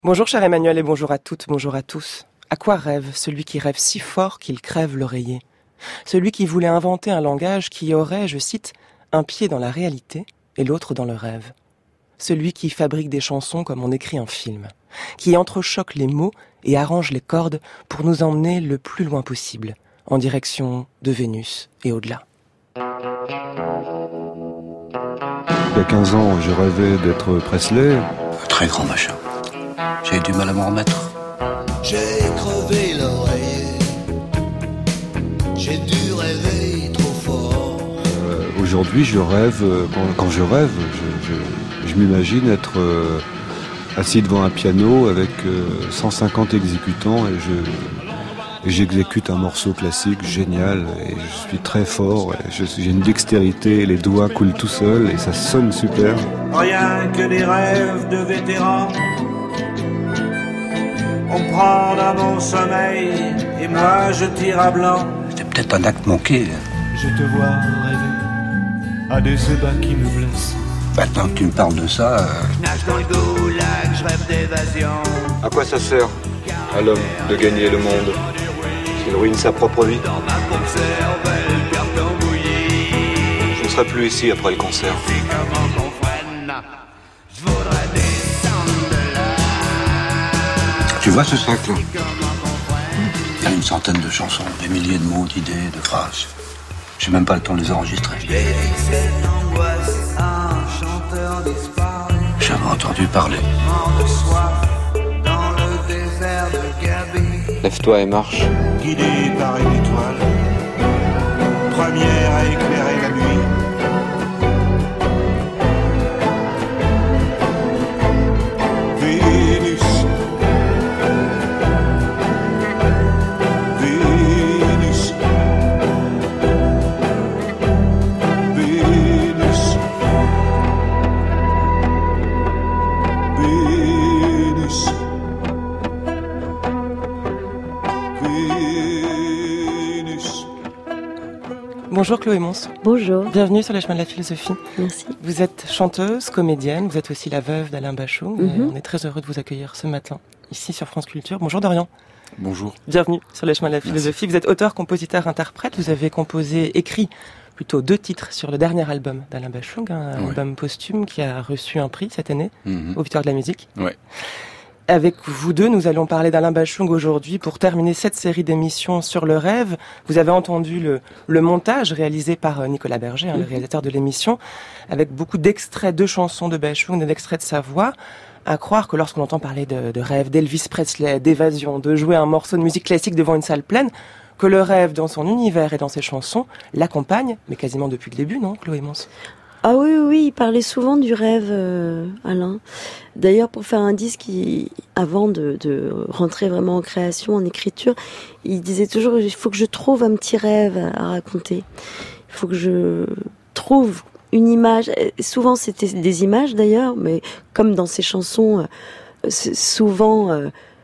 Bonjour cher Emmanuel et bonjour à toutes, bonjour à tous. À quoi rêve celui qui rêve si fort qu'il crève l'oreiller ? Celui qui voulait inventer un langage qui aurait, je cite, un pied dans la réalité et l'autre dans le rêve. Celui qui fabrique des chansons comme on écrit un film, qui entrechoque les mots et arrange les cordes pour nous emmener le plus loin possible, en direction de Vénus et au-delà. Il y a 15 ans, je rêvais d'être Presley. Un très grand machin. J'ai du mal à m'en remettre. J'ai crevé l'oreiller. J'ai dû rêver trop fort. Aujourd'hui, je rêve. Quand je rêve, je m'imagine être assis devant un piano avec 150 exécutants et j'exécute un morceau classique génial et je suis très fort. J'ai une dextérité, les doigts coulent tout seuls et ça sonne super. Rien que des rêves de vétérans. On prend dans mon sommeil et moi je tire à blanc. C'était peut-être un acte manqué. Je te vois rêver à des ébats qui me blessent. Maintenant que tu me parles de ça... Je nage dans le goulag, je rêve d'évasion. À quoi ça sert à l'homme de gagner le monde s'il ruine sa propre vie? Dans ma conserve, elle carton bouilli. Je ne serai plus ici après le concert. C'est comment qu'on freine. Je voudrais descendre de là. Tu vois ce sac-là? Il y a une centaine de chansons, des milliers de mots, d'idées, de phrases. J'ai même pas le temps de les enregistrer. Cette angoisse, un chanteur disparu. J'avais entendu parler. Mort de soif dans le désert de Gabi. Lève-toi et marche. Guidé par une étoile, première à éclairer la nuit. Vénus, Vénus, Vénus, Vénus. Bonjour Chloé Mons. Bonjour. Bienvenue sur les chemins de la philosophie. Merci. Vous êtes chanteuse, comédienne, vous êtes aussi la veuve d'Alain Bachung. On est très heureux de vous accueillir ce matin, ici sur France Culture. Bonjour Dorian. Bonjour. Bienvenue sur les chemins de la philosophie. Vous êtes auteur, compositeur, interprète. Vous avez écrit plutôt 2 titres sur le dernier album d'Alain Bachung, un album posthume qui a reçu un prix cette année aux Victoires de la musique. Ouais. Avec vous deux, nous allons parler d'Alain Bachung aujourd'hui pour terminer cette série d'émissions sur le rêve. Vous avez entendu le montage réalisé par Nicolas Berger, le réalisateur de l'émission, avec beaucoup d'extraits de chansons de Bachung, d'extraits de sa voix. À croire que lorsqu'on entend parler de rêve, d'Elvis Presley, d'évasion, de jouer un morceau de musique classique devant une salle pleine, que le rêve dans son univers et dans ses chansons l'accompagne, mais quasiment depuis le début, non, Chloé Mons ? Ah oui, il parlait souvent du rêve, Alain. D'ailleurs, pour faire un disque, avant de rentrer vraiment en création, en écriture, il disait toujours, il faut que je trouve un petit rêve à raconter. Il faut que je trouve une image. Souvent, c'était des images d'ailleurs, mais comme dans ses chansons, c'est souvent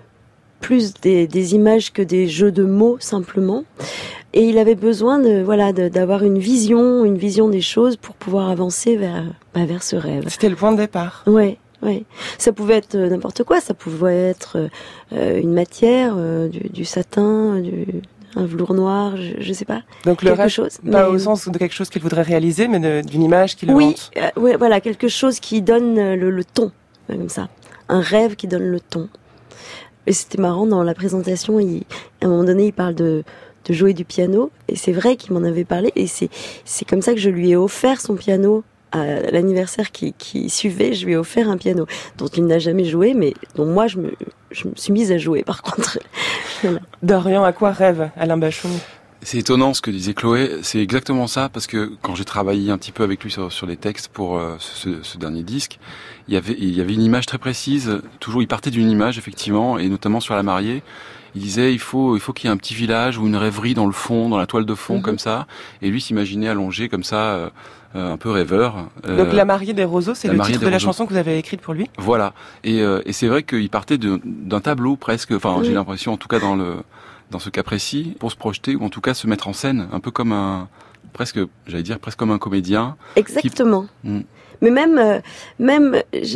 plus des images que des jeux de mots, simplement. Et il avait besoin d'avoir une vision des choses pour pouvoir avancer vers ce rêve. C'était le point de départ. Ouais. Ça pouvait être n'importe quoi. Ça pouvait être une matière, du satin, un velours noir, je sais pas. Donc le rêve, pas au sens de quelque chose qu'il voudrait réaliser, mais d'une image qui le hante. Oui, voilà, quelque chose qui donne le ton, comme ça. Un rêve qui donne le ton. Et c'était marrant, dans la présentation, à un moment donné, il parle de jouer du piano, et c'est vrai qu'il m'en avait parlé, et c'est comme ça que je lui ai offert son piano à l'anniversaire qui suivait. Je lui ai offert un piano dont il n'a jamais joué, mais dont moi je me suis mise à jouer par contre. Voilà. Dorian, à quoi rêve Alain Bachung ? C'est étonnant ce que disait Chloé, c'est exactement ça, parce que quand j'ai travaillé un petit peu avec lui sur les textes pour ce dernier disque, il y avait une image très précise, toujours il partait d'une image effectivement, et notamment sur la mariée. Il disait il faut qu'il y ait un petit village ou une rêverie dans le fond, dans la toile de fond comme ça, et lui s'imaginait allongé comme ça, un peu rêveur. Donc La mariée des roseaux, c'est le titre de la chanson que vous avez écrite pour lui ? Voilà, et c'est vrai qu'il partait d'un tableau presque, enfin j'ai l'impression en tout cas dans ce cas précis, pour se projeter ou en tout cas se mettre en scène, un peu comme presque comme un comédien. Exactement. Mais même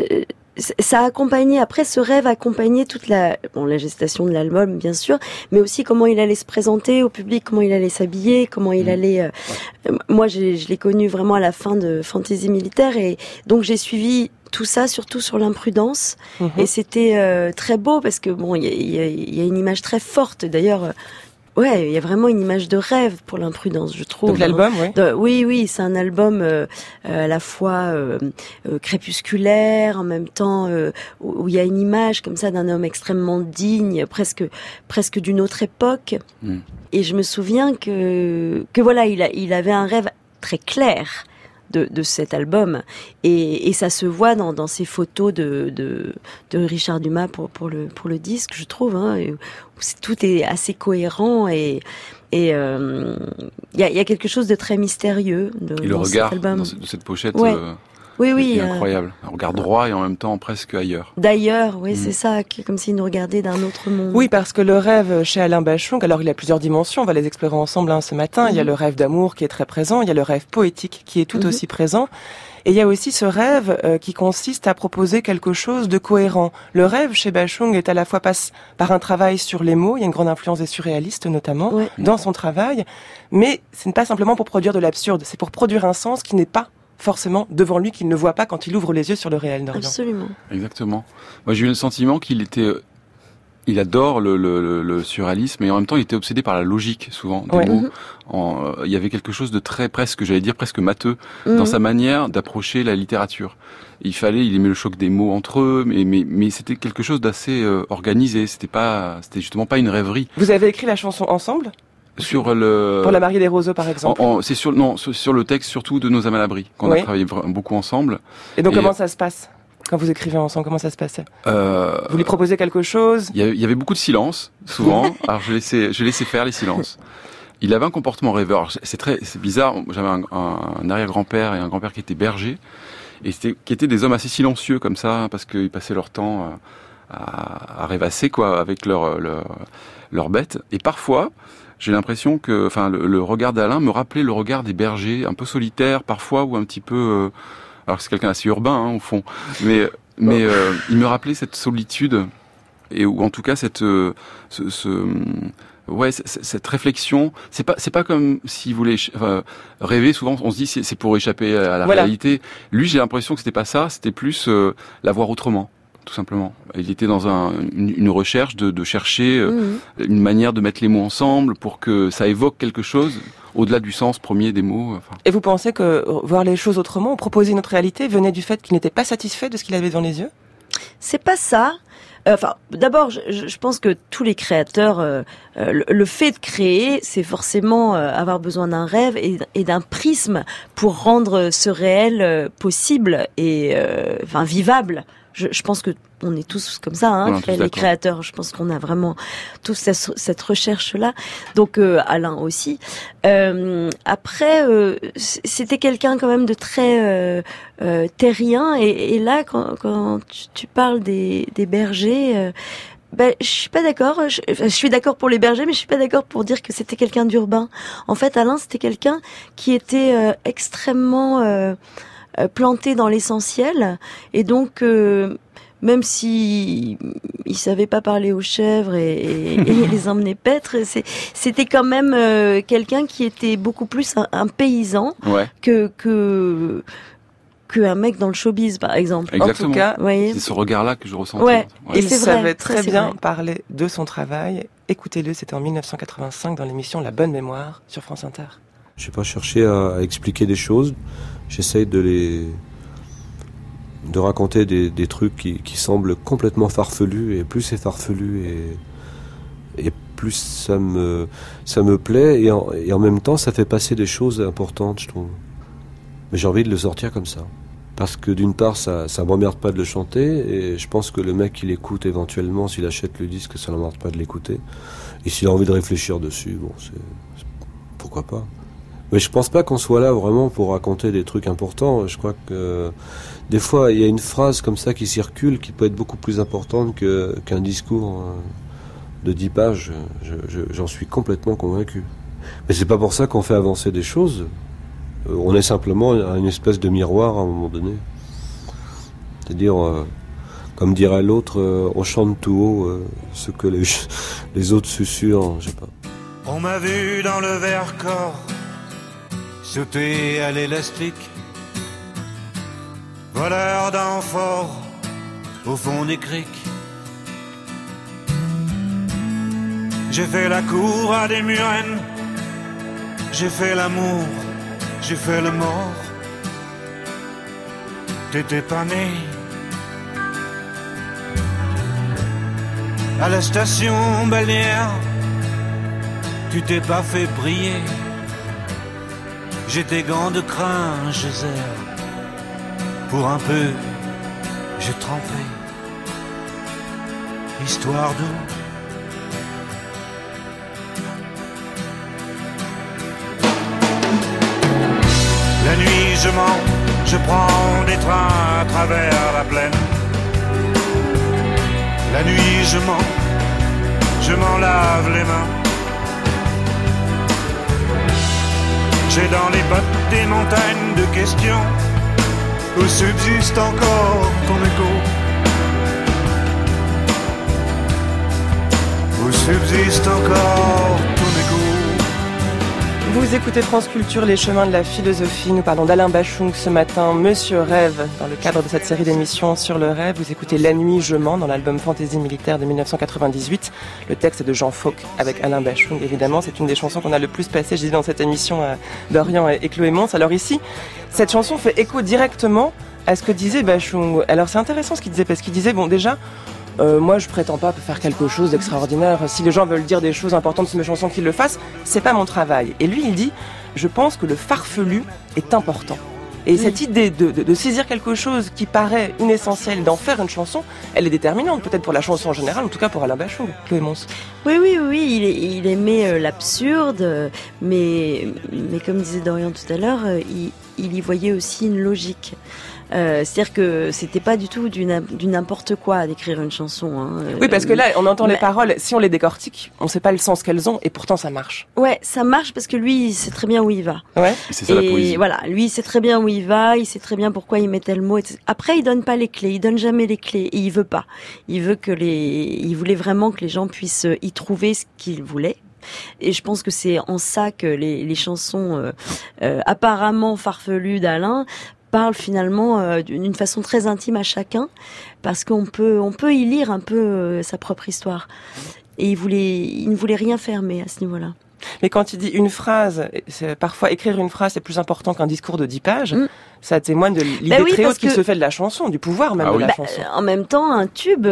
ça a accompagné, après ce rêve accompagnait toute la gestation de l'album, bien sûr, mais aussi comment il allait se présenter au public, comment il allait s'habiller, comment il allait... moi, je l'ai connu vraiment à la fin de Fantaisie militaire, et donc j'ai suivi tout ça, surtout sur l'imprudence, et c'était très beau, parce que bon, il y a une image très forte, d'ailleurs... Ouais, il y a vraiment une image de rêve pour l'imprudence, je trouve. Donc l'album, oui. Oui, c'est un album à la fois crépusculaire, en même temps où il y a une image comme ça d'un homme extrêmement digne, presque d'une autre époque. Et je me souviens que voilà, il avait un rêve très clair de cet album, et ça se voit dans ces photos de Richard Dumas pour le disque, je trouve, hein, où tout est assez cohérent, et il y a quelque chose de très mystérieux et le regard de cette pochette. Oui, c'est incroyable. Un regard droit et en même temps presque ailleurs. D'ailleurs, oui, c'est ça, comme s'il nous regardait d'un autre monde. Oui, parce que le rêve chez Alain Bachung, alors il a plusieurs dimensions, on va les explorer ensemble ce matin. Il y a le rêve d'amour qui est très présent, il y a le rêve poétique qui est tout aussi présent. Et il y a aussi ce rêve qui consiste à proposer quelque chose de cohérent. Le rêve chez Bachung est à la fois passe par un travail sur les mots, il y a une grande influence des surréalistes notamment dans son travail, mais ce n'est pas simplement pour produire de l'absurde, c'est pour produire un sens qui n'est pas forcément devant lui, qu'il ne voit pas quand il ouvre les yeux sur le réel d'Orient. Absolument. Exactement. Moi, j'ai eu le sentiment il adore le surréalisme, et en même temps, il était obsédé par la logique, souvent, des mots. Il y avait quelque chose de très, presque matheux, dans sa manière d'approcher la littérature. Il aimait le choc des mots entre eux, mais c'était quelque chose d'assez organisé. C'était justement pas une rêverie. Vous avez écrit la chanson ensemble ? Pour la mariée des roseaux, par exemple. C'est sur le texte surtout de Nos âmes à l'abri, qu'on a travaillé beaucoup ensemble. Et donc comment ça se passe quand vous écrivez ensemble? Comment ça se passait? Vous lui proposez quelque chose? Il y avait beaucoup de silence, souvent. Alors je laissais faire les silences. Il avait un comportement rêveur. C'est bizarre. J'avais un arrière-grand-père et un grand-père qui étaient bergers, et qui étaient des hommes assez silencieux comme ça, parce qu'ils passaient leur temps à rêvasser avec leurs bêtes. Et parfois, j'ai l'impression que, le regard d'Alain me rappelait le regard des bergers, un peu solitaire parfois, ou un petit peu. Alors c'est quelqu'un assez urbain, au fond, mais il me rappelait cette solitude, ou en tout cas cette réflexion. C'est pas comme s'il voulait rêver. Souvent, on se dit c'est pour échapper à la réalité. Lui, j'ai l'impression que c'était pas ça. C'était plus la voir autrement. Tout simplement. Il était dans une recherche de chercher une manière de mettre les mots ensemble pour que ça évoque quelque chose au-delà du sens premier des mots. Et vous pensez que voir les choses autrement, proposer notre réalité, venait du fait qu'il n'était pas satisfait de ce qu'il avait devant les yeux? C'est pas ça. D'abord, je pense que tous les créateurs, le fait de créer, c'est forcément avoir besoin d'un rêve et d'un prisme pour rendre ce réel possible et vivable. Je pense que on est tous comme ça, hein, les créateurs. Je pense qu'on a vraiment tous cette recherche-là. Donc Alain aussi. Après, c'était quelqu'un quand même de très terrien. Et là, quand tu parles des bergers. Je suis pas d'accord. Je suis d'accord pour les bergers, mais je suis pas d'accord pour dire que c'était quelqu'un d'urbain. En fait, Alain, c'était quelqu'un qui était extrêmement planté dans l'essentiel, et donc même si il savait pas parler aux chèvres et les emmener paître, c'était quand même quelqu'un qui était beaucoup plus un paysan que un mec dans le showbiz, par exemple. Exactement. En tout cas, c'est ce regard-là que je ressentais. Ouais. Et il savait très bien parler de son travail. Écoutez-le, c'était en 1985 dans l'émission La Bonne Mémoire sur France Inter. Je n'ai pas cherché à expliquer des choses. J'essaye de raconter des trucs qui semblent complètement farfelus, et plus c'est farfelu et plus ça me plaît, et en même temps ça fait passer des choses importantes, je trouve. Mais j'ai envie de le sortir comme ça. Parce que d'une part, ça m'emmerde pas de le chanter, et je pense que le mec qui l'écoute éventuellement, s'il achète le disque, ça l'emmerde pas de l'écouter. Et s'il a envie de réfléchir dessus, pourquoi pas. Mais je pense pas qu'on soit là vraiment pour raconter des trucs importants. Je crois que des fois, il y a une phrase comme ça qui circule, qui peut être beaucoup plus importante qu'un discours de 10 pages. J'en suis complètement convaincu. Mais c'est pas pour ça qu'on fait avancer des choses. On est simplement une espèce de miroir à un moment donné. C'est-à-dire, comme dirait l'autre, on chante tout haut ce que les autres susurrent, je sais pas. On m'a vu dans le Vercors sauter à l'élastique, voleur d'amphores au fond des criques. J'ai fait la cour à des murennes, j'ai fait l'amour, j'ai fait le mort. T'étais pas né. À la station balnéaire, tu t'es pas fait briller. J'ai tes gants de crin, je serre. Pour un peu, j'ai trempé. Histoire d'eau. La nuit je mens, je prends des trains à travers la plaine. La nuit je m'en lave les mains. J'ai dans les bottes des montagnes de questions où subsiste encore ton écho. Où subsiste encore ton écho. Vous écoutez France Culture, les chemins de la philosophie. Nous parlons d'Alain Bachung ce matin, Monsieur Rêve, dans le cadre de cette série d'émissions sur le rêve. Vous écoutez La nuit, je mens, dans l'album Fantaisie militaire de 1998. Le texte est de Jean Fauque, avec Alain Bachung, évidemment. C'est une des chansons qu'on a le plus passées, je dis, dans cette émission, Dorian et Chloé Mons. Alors ici, cette chanson fait écho directement à ce que disait Bachung. Alors c'est intéressant ce qu'il disait, parce qu'il disait, bon, déjà, moi je prétends pas faire quelque chose d'extraordinaire. Si les gens veulent dire des choses importantes sur mes chansons, qu'ils le fassent, c'est pas mon travail. Et lui il dit, je pense que le farfelu est important. Et cette idée de saisir quelque chose qui paraît inessentiel, d'en faire une chanson, elle est déterminante, peut-être pour la chanson en général, en tout cas pour Alain Bachung. Chloé Mons. Oui, il aimait l'absurde, mais comme disait Dorian tout à l'heure, il y voyait aussi une logique. C'est-à-dire que c'était pas du tout du n'importe quoi d'écrire une chanson. Hein. Oui, parce que là, on entend les paroles, si on les décortique, on sait pas le sens qu'elles ont, et pourtant ça marche. Ouais, ça marche parce que lui, il sait très bien où il va. Ouais. C'est ça la poésie. Et voilà, lui, il sait très bien où il va, il sait très bien pourquoi il met tel mot. Etc. Après, il donne pas les clés, il donne jamais les clés, et il veut pas. Il voulait vraiment que les gens puissent y trouver ce qu'ils voulaient. Et je pense que c'est en ça que les chansons apparemment farfelues d'Alain parle finalement d'une façon très intime à chacun, parce qu'on peut y lire un peu sa propre histoire. Et il ne voulait rien fermer à ce niveau-là. Mais quand il dit une phrase, parfois écrire une phrase c'est plus important qu'un discours de 10 pages, ça témoigne de l'idée très haute qu'il se fait de la chanson, du pouvoir même de la chanson. En même temps, un tube,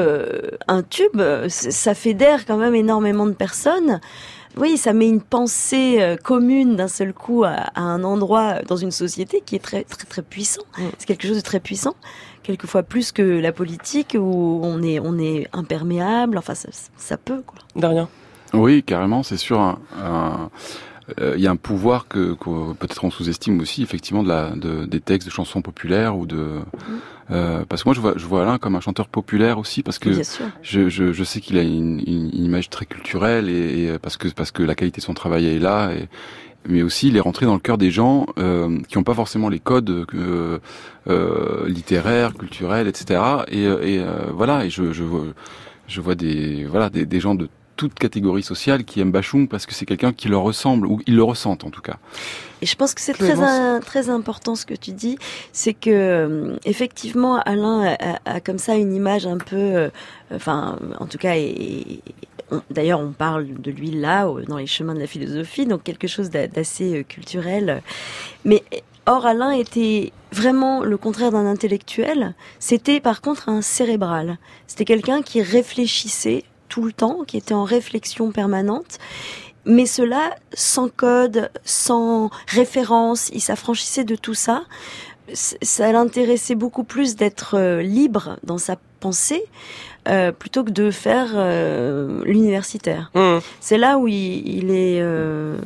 ça fédère quand même énormément de personnes. Oui, ça met une pensée commune d'un seul coup à un endroit dans une société qui est très très très puissant. C'est quelque chose de très puissant, quelquefois plus que la politique où on est imperméable. Enfin, ça peut quoi. De rien. Oui, carrément, c'est sûr. Il y a un pouvoir que peut-être on sous-estime aussi, effectivement, des textes de chansons populaires ou parce que moi je vois Alain comme un chanteur populaire aussi, parce que je sais qu'il a une image très culturelle et parce que la qualité de son travail est là, mais aussi il est rentré dans le cœur des gens qui n'ont pas forcément les codes littéraires, culturels, etc. Et voilà, et je vois des gens de toute catégorie sociale qui aiment Bachung parce que c'est quelqu'un qui leur ressemble, ou ils le ressentent en tout cas. Et je pense que c'est très important ce que tu dis, c'est que effectivement Alain a comme ça une image un peu, en tout cas, d'ailleurs on parle de lui là, dans les chemins de la philosophie, donc quelque chose d'assez culturel. Mais or Alain était vraiment le contraire d'un intellectuel, c'était par contre un cérébral. C'était quelqu'un qui réfléchissait tout le temps, qui était en réflexion permanente, mais cela sans code, sans référence, il s'affranchissait de tout ça. Ça l'intéressait beaucoup plus d'être libre dans sa pensée plutôt que de faire l'universitaire. C'est là où il est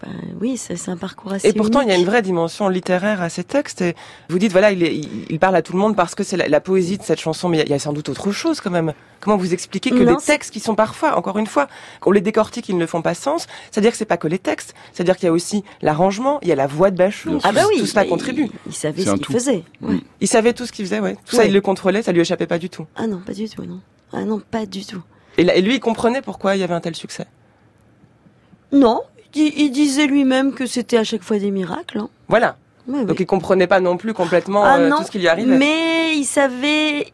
oui, c'est un parcours assez Et pourtant, unique. il y a une vraie dimension littéraire à ces textes. Et vous dites, voilà, il parle à tout le monde parce que c'est la poésie de cette chanson, mais il y a sans doute autre chose quand même. Comment vous expliquez que Non, des textes qui sont parfois, encore une fois, qu'on les décortique, ils ne font pas sens. C'est-à-dire que c'est pas que les textes. C'est-à-dire qu'il y a aussi l'arrangement, il y a la voix de Bachung. Ah bah oui, tout cela contribue. Il savait C'est ce un qu'il tout. faisait. Ouais. Il savait tout ce qu'il faisait, ouais. Tout ça, Ouais. il le contrôlait, ça lui échappait pas du tout. Ah non, pas du tout, non. Ah non, pas du tout. Et lui, il comprenait pourquoi il y avait un tel succès. Non, il disait lui-même que c'était à chaque fois des miracles. Hein. Voilà. Ouais, ouais. Donc il comprenait pas non plus complètement non, tout ce qui lui arrivait. mais il savait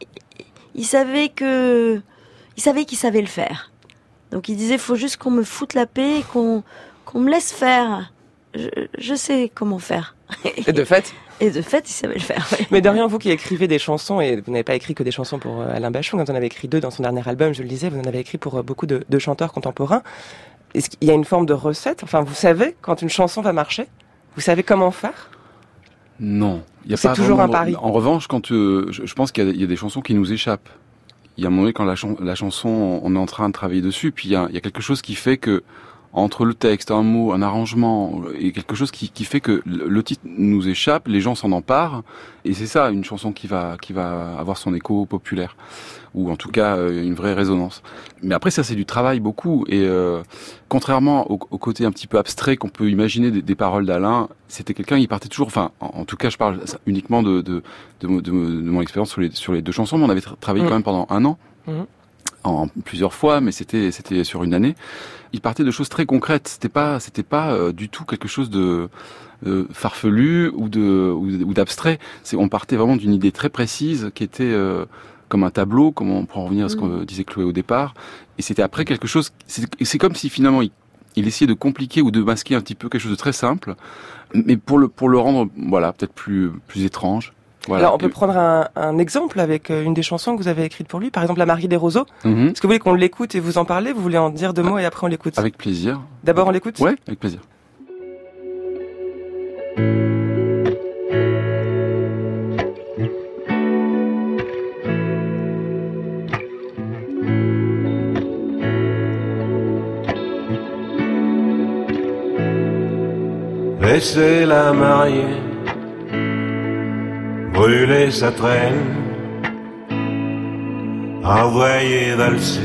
qu'il savait le faire. Donc il disait, faut juste qu'on me foute la paix et qu'on me laisse faire. Je sais comment faire. Et de fait. Et de fait, il savait le faire. Ouais. Mais Dorian, vous qui écrivez des chansons, et vous n'avez pas écrit que des chansons pour Alain Bachung, vous en avez écrit 2 dans son dernier album, je le disais, vous en avez écrit pour beaucoup de chanteurs contemporains. Est-ce qu'il y a une forme de recette? Enfin, vous savez quand une chanson va marcher? Vous savez comment faire? Non, il y a C'est pas toujours vraiment un pari. En revanche, quand je pense qu'il y a des chansons qui nous échappent. Il y a un moment donné quand la chanson, on est en train de travailler dessus, puis il y a quelque chose qui fait que entre le texte, un mot, un arrangement, et quelque chose qui fait que le titre nous échappe, les gens s'en emparent, et c'est ça une chanson qui va avoir son écho populaire, ou en tout cas une vraie résonance. Mais après ça c'est du travail beaucoup, et contrairement au côté un petit peu abstrait qu'on peut imaginer des paroles d'Alain, c'était quelqu'un, il partait toujours, enfin en tout cas je parle uniquement de mon expérience sur les 2 chansons, mais on avait travaillé quand même pendant 1 an. En plusieurs fois, mais c'était sur une année. Il partait de choses très concrètes. C'était pas du tout quelque chose de farfelu ou d'abstrait. On partait vraiment d'une idée très précise qui était comme un tableau, comme on pourra revenir à ce que disait Chloé au départ. Et c'était après quelque chose. C'est comme si finalement il essayait de compliquer ou de masquer un petit peu quelque chose de très simple, mais pour le rendre voilà peut-être plus étrange. Voilà. Alors on peut prendre un exemple avec une des chansons que vous avez écrites pour lui, par exemple La Mariée des Roseaux. Est-ce que vous voulez qu'on l'écoute et vous en parlez? Vous voulez en dire 2 mots et après on l'écoute? Avec plaisir. D'abord on l'écoute? Ouais, avec plaisir. Laissez la mariée brûler sa traîne, envoyer valser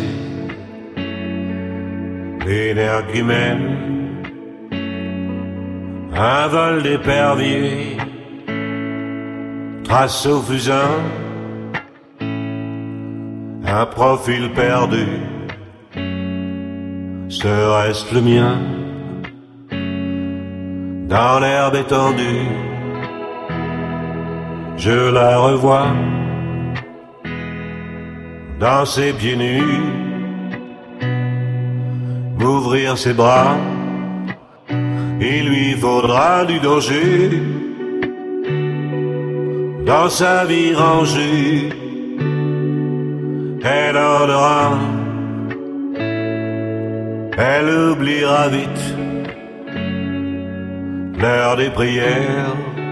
l'énergumène, un vol d'épervier, trace au fusain, un profil perdu, serait-ce le mien, dans l'herbe étendue. Je la revois dans ses pieds nus, m'ouvrir ses bras. Il lui faudra du danger dans sa vie rangée. Elle en aura, elle oubliera vite l'heure des prières.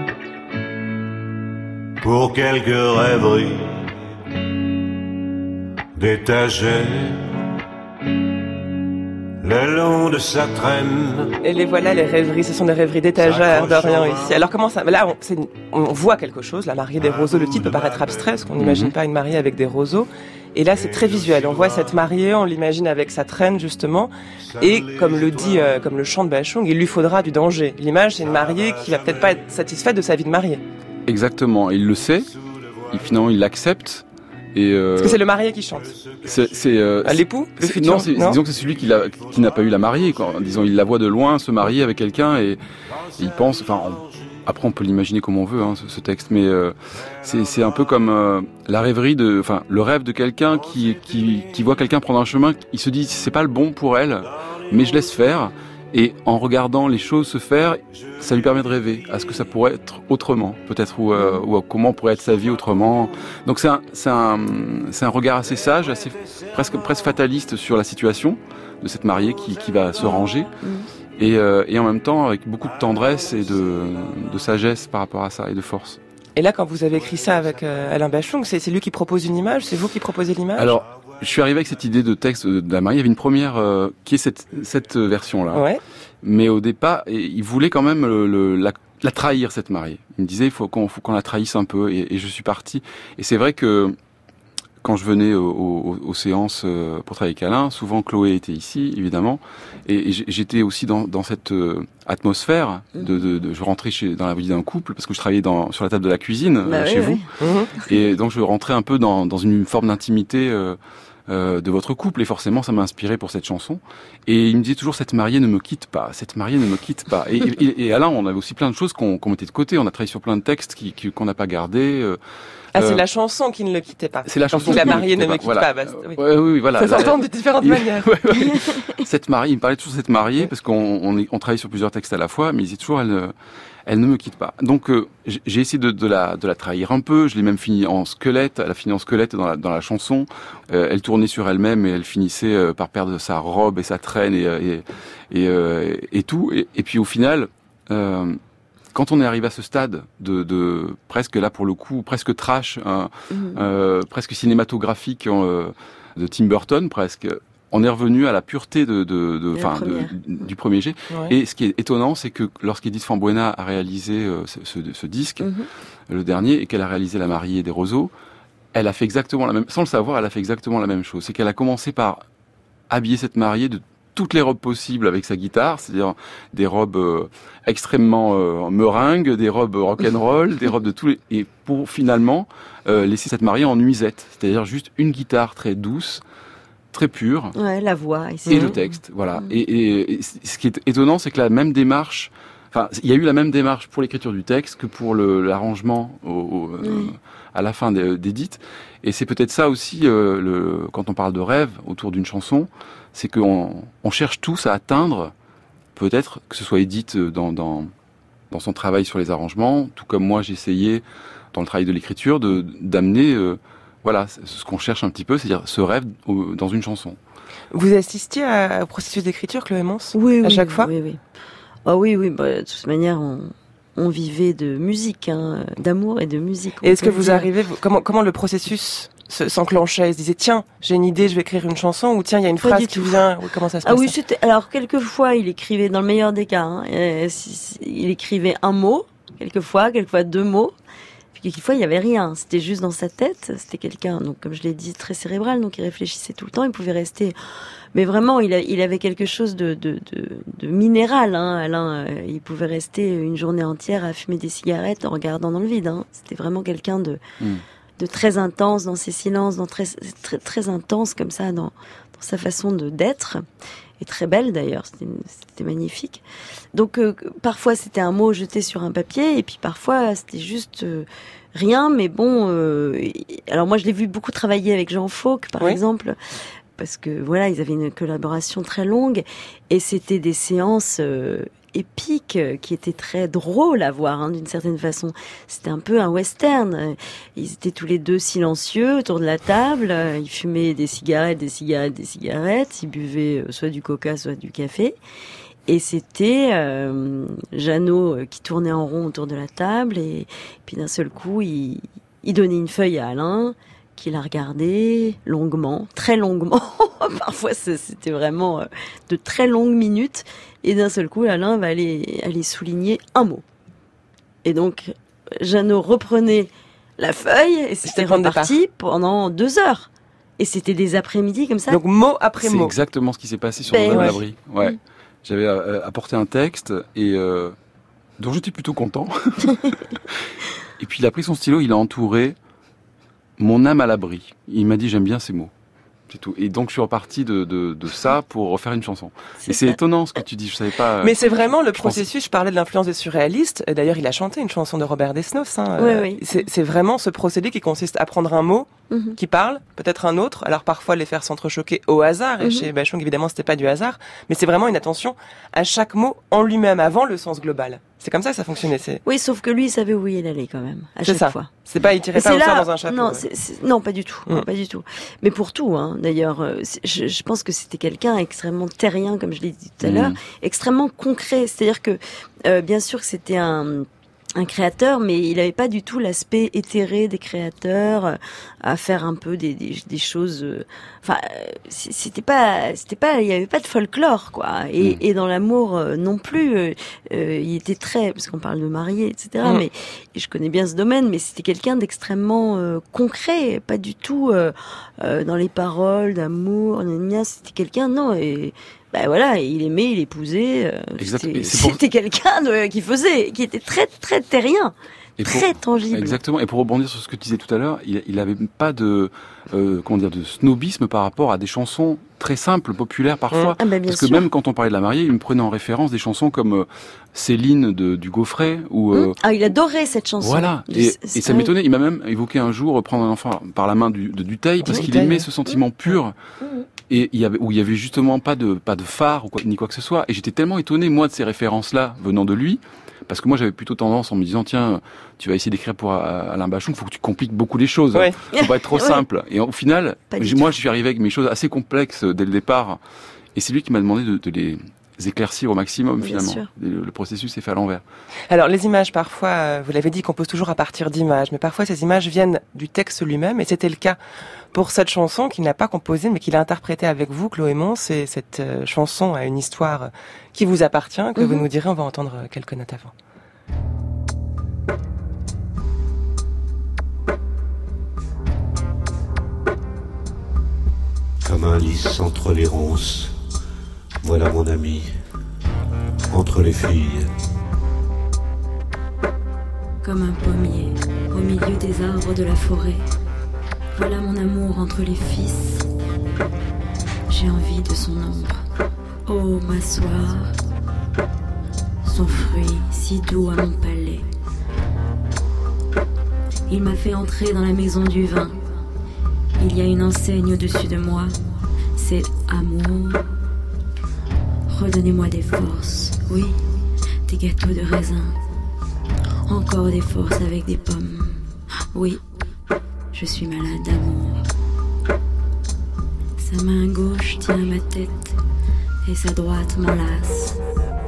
Pour quelques rêveries d'étagères, le long de sa traîne. Et les voilà, les rêveries, ce sont des rêveries d'étagères, Dorian, ici. Alors comment ça... Là, on voit quelque chose, la mariée des roseaux. Le titre peut paraître abstrait, parce qu'on n'imagine pas une mariée avec des roseaux. Et là, c'est très visuel. On voit cette mariée, on l'imagine avec sa traîne, justement. Et comme le dit, comme le chante Bachung, il lui faudra du danger. L'image, c'est une mariée qui va peut-être pas être satisfaite de sa vie de mariée. Exactement, il le sait, finalement il l'accepte. Parce que c'est le marié qui chante. L'époux, le futur. Non, disons que c'est celui qui n'a pas eu la mariée. Quoi. Disons, il la voit de loin se marier avec quelqu'un et il pense. Enfin, après on peut l'imaginer comme on veut, hein, ce texte, mais c'est un peu comme la rêverie le rêve de quelqu'un qui voit quelqu'un prendre un chemin. Il se dit c'est pas le bon pour elle, mais je laisse faire. Et en regardant les choses se faire, ça lui permet de rêver à ce que ça pourrait être autrement, peut-être, ou comment pourrait être sa vie autrement. Donc c'est un regard assez sage, assez presque fataliste sur la situation de cette mariée qui va se ranger, et en même temps avec beaucoup de tendresse et de sagesse par rapport à ça et de force. Et là, quand vous avez écrit ça avec Alain Bachung, c'est lui qui propose une image, c'est vous qui proposez l'image? Alors, je suis arrivé avec cette idée de texte de la mariée. Il y avait une première qui est cette version-là. Ouais. Mais au départ, il voulait quand même la trahir, cette mariée. Il me disait, il faut qu'on la trahisse un peu. Et je suis parti. Et c'est vrai que quand je venais aux séances pour travailler avec Alain, souvent Chloé était ici, évidemment, et j'étais aussi dans cette atmosphère je rentrais dans la vie d'un couple parce que je travaillais sur la table de la cuisine chez vous, et donc je rentrais un peu dans une forme d'intimité de votre couple, et forcément ça m'a inspiré pour cette chanson. Et il me disait toujours, cette mariée ne me quitte pas, cette mariée ne me quitte pas. Et Alain, on avait aussi plein de choses qu'on mettait de côté. On a travaillé sur plein de textes qu'on n'a pas gardés. C'est la chanson qui ne le quittait pas. C'est la chanson qui la mariée ne me quitte pas. Oui, voilà. Ça s'entend de différentes manières. Cette mariée, il me parlait toujours de cette mariée parce qu'on travaille sur plusieurs textes à la fois, mais il disait toujours, elle ne me quitte pas. Donc j'ai essayé de la trahir un peu. Je l'ai même fini en squelette. Elle a fini en squelette dans la chanson. Elle tournait sur elle-même et elle finissait par perdre sa robe et sa traîne et tout. Et puis au final, quand on est arrivé à ce stade de presque, là pour le coup, presque trash, presque cinématographique de Tim Burton presque, on est revenu à la pureté du premier jet. Ouais. Et ce qui est étonnant, c'est que lorsqu'Edith Fambuena a réalisé ce disque, le dernier, et qu'elle a réalisé La mariée des roseaux, elle a fait exactement la même, sans le savoir, elle a fait exactement la même chose. C'est qu'elle a commencé par habiller cette mariée de toutes les robes possibles avec sa guitare, c'est-à-dire des robes extrêmement meringues, des robes rock'n'roll, des robes de tous les... Et pour finalement laisser cette mariée en nuisette, c'est-à-dire juste une guitare très douce, très pure. Ouais, la voix. Et le texte, voilà. Et ce qui est étonnant, c'est que la même démarche... Enfin, il y a eu la même démarche pour l'écriture du texte que pour l'arrangement à la fin d'Edith. Et c'est peut-être ça aussi, quand on parle de rêve autour d'une chanson, c'est qu'on cherche tous à atteindre, peut-être que ce soit Edith dans son travail sur les arrangements, tout comme moi j'essayais dans le travail de l'écriture d'amener ce qu'on cherche un petit peu, c'est-à-dire ce rêve dans une chanson. Vous assistiez au processus d'écriture, Chloé Mons, à chaque fois? Oui. Ah oui, de toute manière, on vivait de musique, d'amour et de musique. Et est-ce que vous arrivez, comment le processus s'enclenchait? Il se disait, tiens, j'ai une idée, je vais écrire une chanson, ou tiens, il y a une phrase qui vient, comment ça se passe? Ah oui, alors quelquefois, il écrivait, dans le meilleur des cas, il écrivait un mot, quelquefois 2 mots, puis quelquefois il y avait rien, c'était juste dans sa tête, c'était quelqu'un, donc comme je l'ai dit, très cérébral, donc il réfléchissait tout le temps, il pouvait rester, mais vraiment il avait quelque chose de minéral, Alain, il pouvait rester une journée entière à fumer des cigarettes en regardant dans le vide, c'était vraiment quelqu'un de très intense dans ses silences, très, très, très intense comme ça dans sa façon d'être, et très belle d'ailleurs, c'était magnifique. Donc parfois c'était un mot jeté sur un papier, et puis parfois c'était juste rien, mais bon. Alors moi je l'ai vu beaucoup travailler avec Jean Fauque par exemple, parce que voilà, ils avaient une collaboration très longue, et c'était des séances épique, qui était très drôle à voir, d'une certaine façon. C'était un peu un western. Ils étaient tous les deux silencieux autour de la table. Ils fumaient des cigarettes. Ils buvaient soit du coca, soit du café. Et c'était Jeannot qui tournait en rond autour de la table. Et puis d'un seul coup, il donnait une feuille à Alain, qui la regardait longuement, très longuement. Parfois, c'était vraiment de très longues minutes. Et d'un seul coup, Alain va aller souligner un mot. Et donc, Jeannot reprenait la feuille et c'était reparti pendant 2 heures. Et c'était des après-midi comme ça. Donc, mot après mot. C'est exactement ce qui s'est passé sur Noël à l'abri. Ouais. J'avais apporté un texte et dont j'étais plutôt content. Et puis, il a pris son stylo, il a entouré mon âme à l'abri. Il m'a dit, j'aime bien ces mots. C'est tout. Et donc je suis reparti de ça pour refaire une chanson. C'est étonnant ce que tu dis, je savais pas. Mais c'est vraiment le processus. Je parlais de l'influence des surréalistes. D'ailleurs, il a chanté une chanson de Robert Desnos. Oui. C'est vraiment ce procédé qui consiste à prendre un mot qui parle, peut-être un autre. Alors parfois les faire s'entrechoquer au hasard. Et chez Bachung, évidemment, c'était pas du hasard, mais c'est vraiment une attention à chaque mot en lui-même, avant le sens global. C'est comme ça que ça fonctionnait. Oui, sauf que lui, il savait où il allait quand même, à chaque fois. C'est pas, il tirait pas au sort dans un chapeau. Non, non, pas du tout. Non, pas du tout. Mais pour tout, d'ailleurs, je pense que c'était quelqu'un extrêmement terrien, comme je l'ai dit tout à l'heure, extrêmement concret. C'est-à-dire que, bien sûr que c'était un un créateur, mais il n'avait pas du tout l'aspect éthéré des créateurs, à faire un peu des choses. Enfin, c'était pas, il y avait pas de folklore, quoi. Et dans l'amour non plus, il était très, parce qu'on parle de marié, etc. Mais je connais bien ce domaine, mais c'était quelqu'un d'extrêmement concret, pas du tout dans les paroles d'amour. C'était quelqu'un, non. Et, voilà, il aimait, il épousait. C'était quelqu'un qui était très très terrien, très tangible. Exactement. Et pour rebondir sur ce que tu disais tout à l'heure, il avait pas de de snobisme par rapport à des chansons très simples, populaires parfois. Parce que même quand on parlait de la mariée, il me prenait en référence des chansons comme Céline du Gaufret ou. Il adorait cette chanson. Voilà. Et ça m'étonnait. Il m'a même évoqué un jour prendre un enfant par la main de Dutheil parce qu'il aimait ce sentiment pur. Et il y avait justement pas de phare ou ni quoi que ce soit. Et j'étais tellement étonné, moi, de ces références-là venant de lui, parce que moi, j'avais plutôt tendance en me disant, tiens, tu vas essayer d'écrire pour Alain Bachung, il faut que tu compliques beaucoup les choses. Ouais. Faut pas être trop simple. Et au final, moi, je suis arrivé avec mes choses assez complexes dès le départ. Et c'est lui qui m'a demandé de les éclaircir au maximum, finalement. Le processus est fait à l'envers. Alors, les images, parfois, vous l'avez dit, composent toujours à partir d'images, mais parfois, ces images viennent du texte lui-même, et c'était le cas pour cette chanson qu'il n'a pas composée, mais qu'il a interprétée avec vous, Chloé Mons. Et cette chanson a une histoire qui vous appartient, que vous nous direz. On va entendre quelques notes avant. Comme un lys entre les ronces, voilà mon ami, entre les filles. Comme un pommier, au milieu des arbres de la forêt, voilà mon amour entre les fils. J'ai envie de son ombre, oh m'asseoir, son fruit si doux à mon palais. Il m'a fait entrer dans la maison du vin. Il y a une enseigne au-dessus de moi, c'est amour. Redonnez-moi des forces, oui, des gâteaux de raisin. Encore des forces avec des pommes, oui, je suis malade d'amour. Sa main gauche tient ma tête et sa droite m'enlace.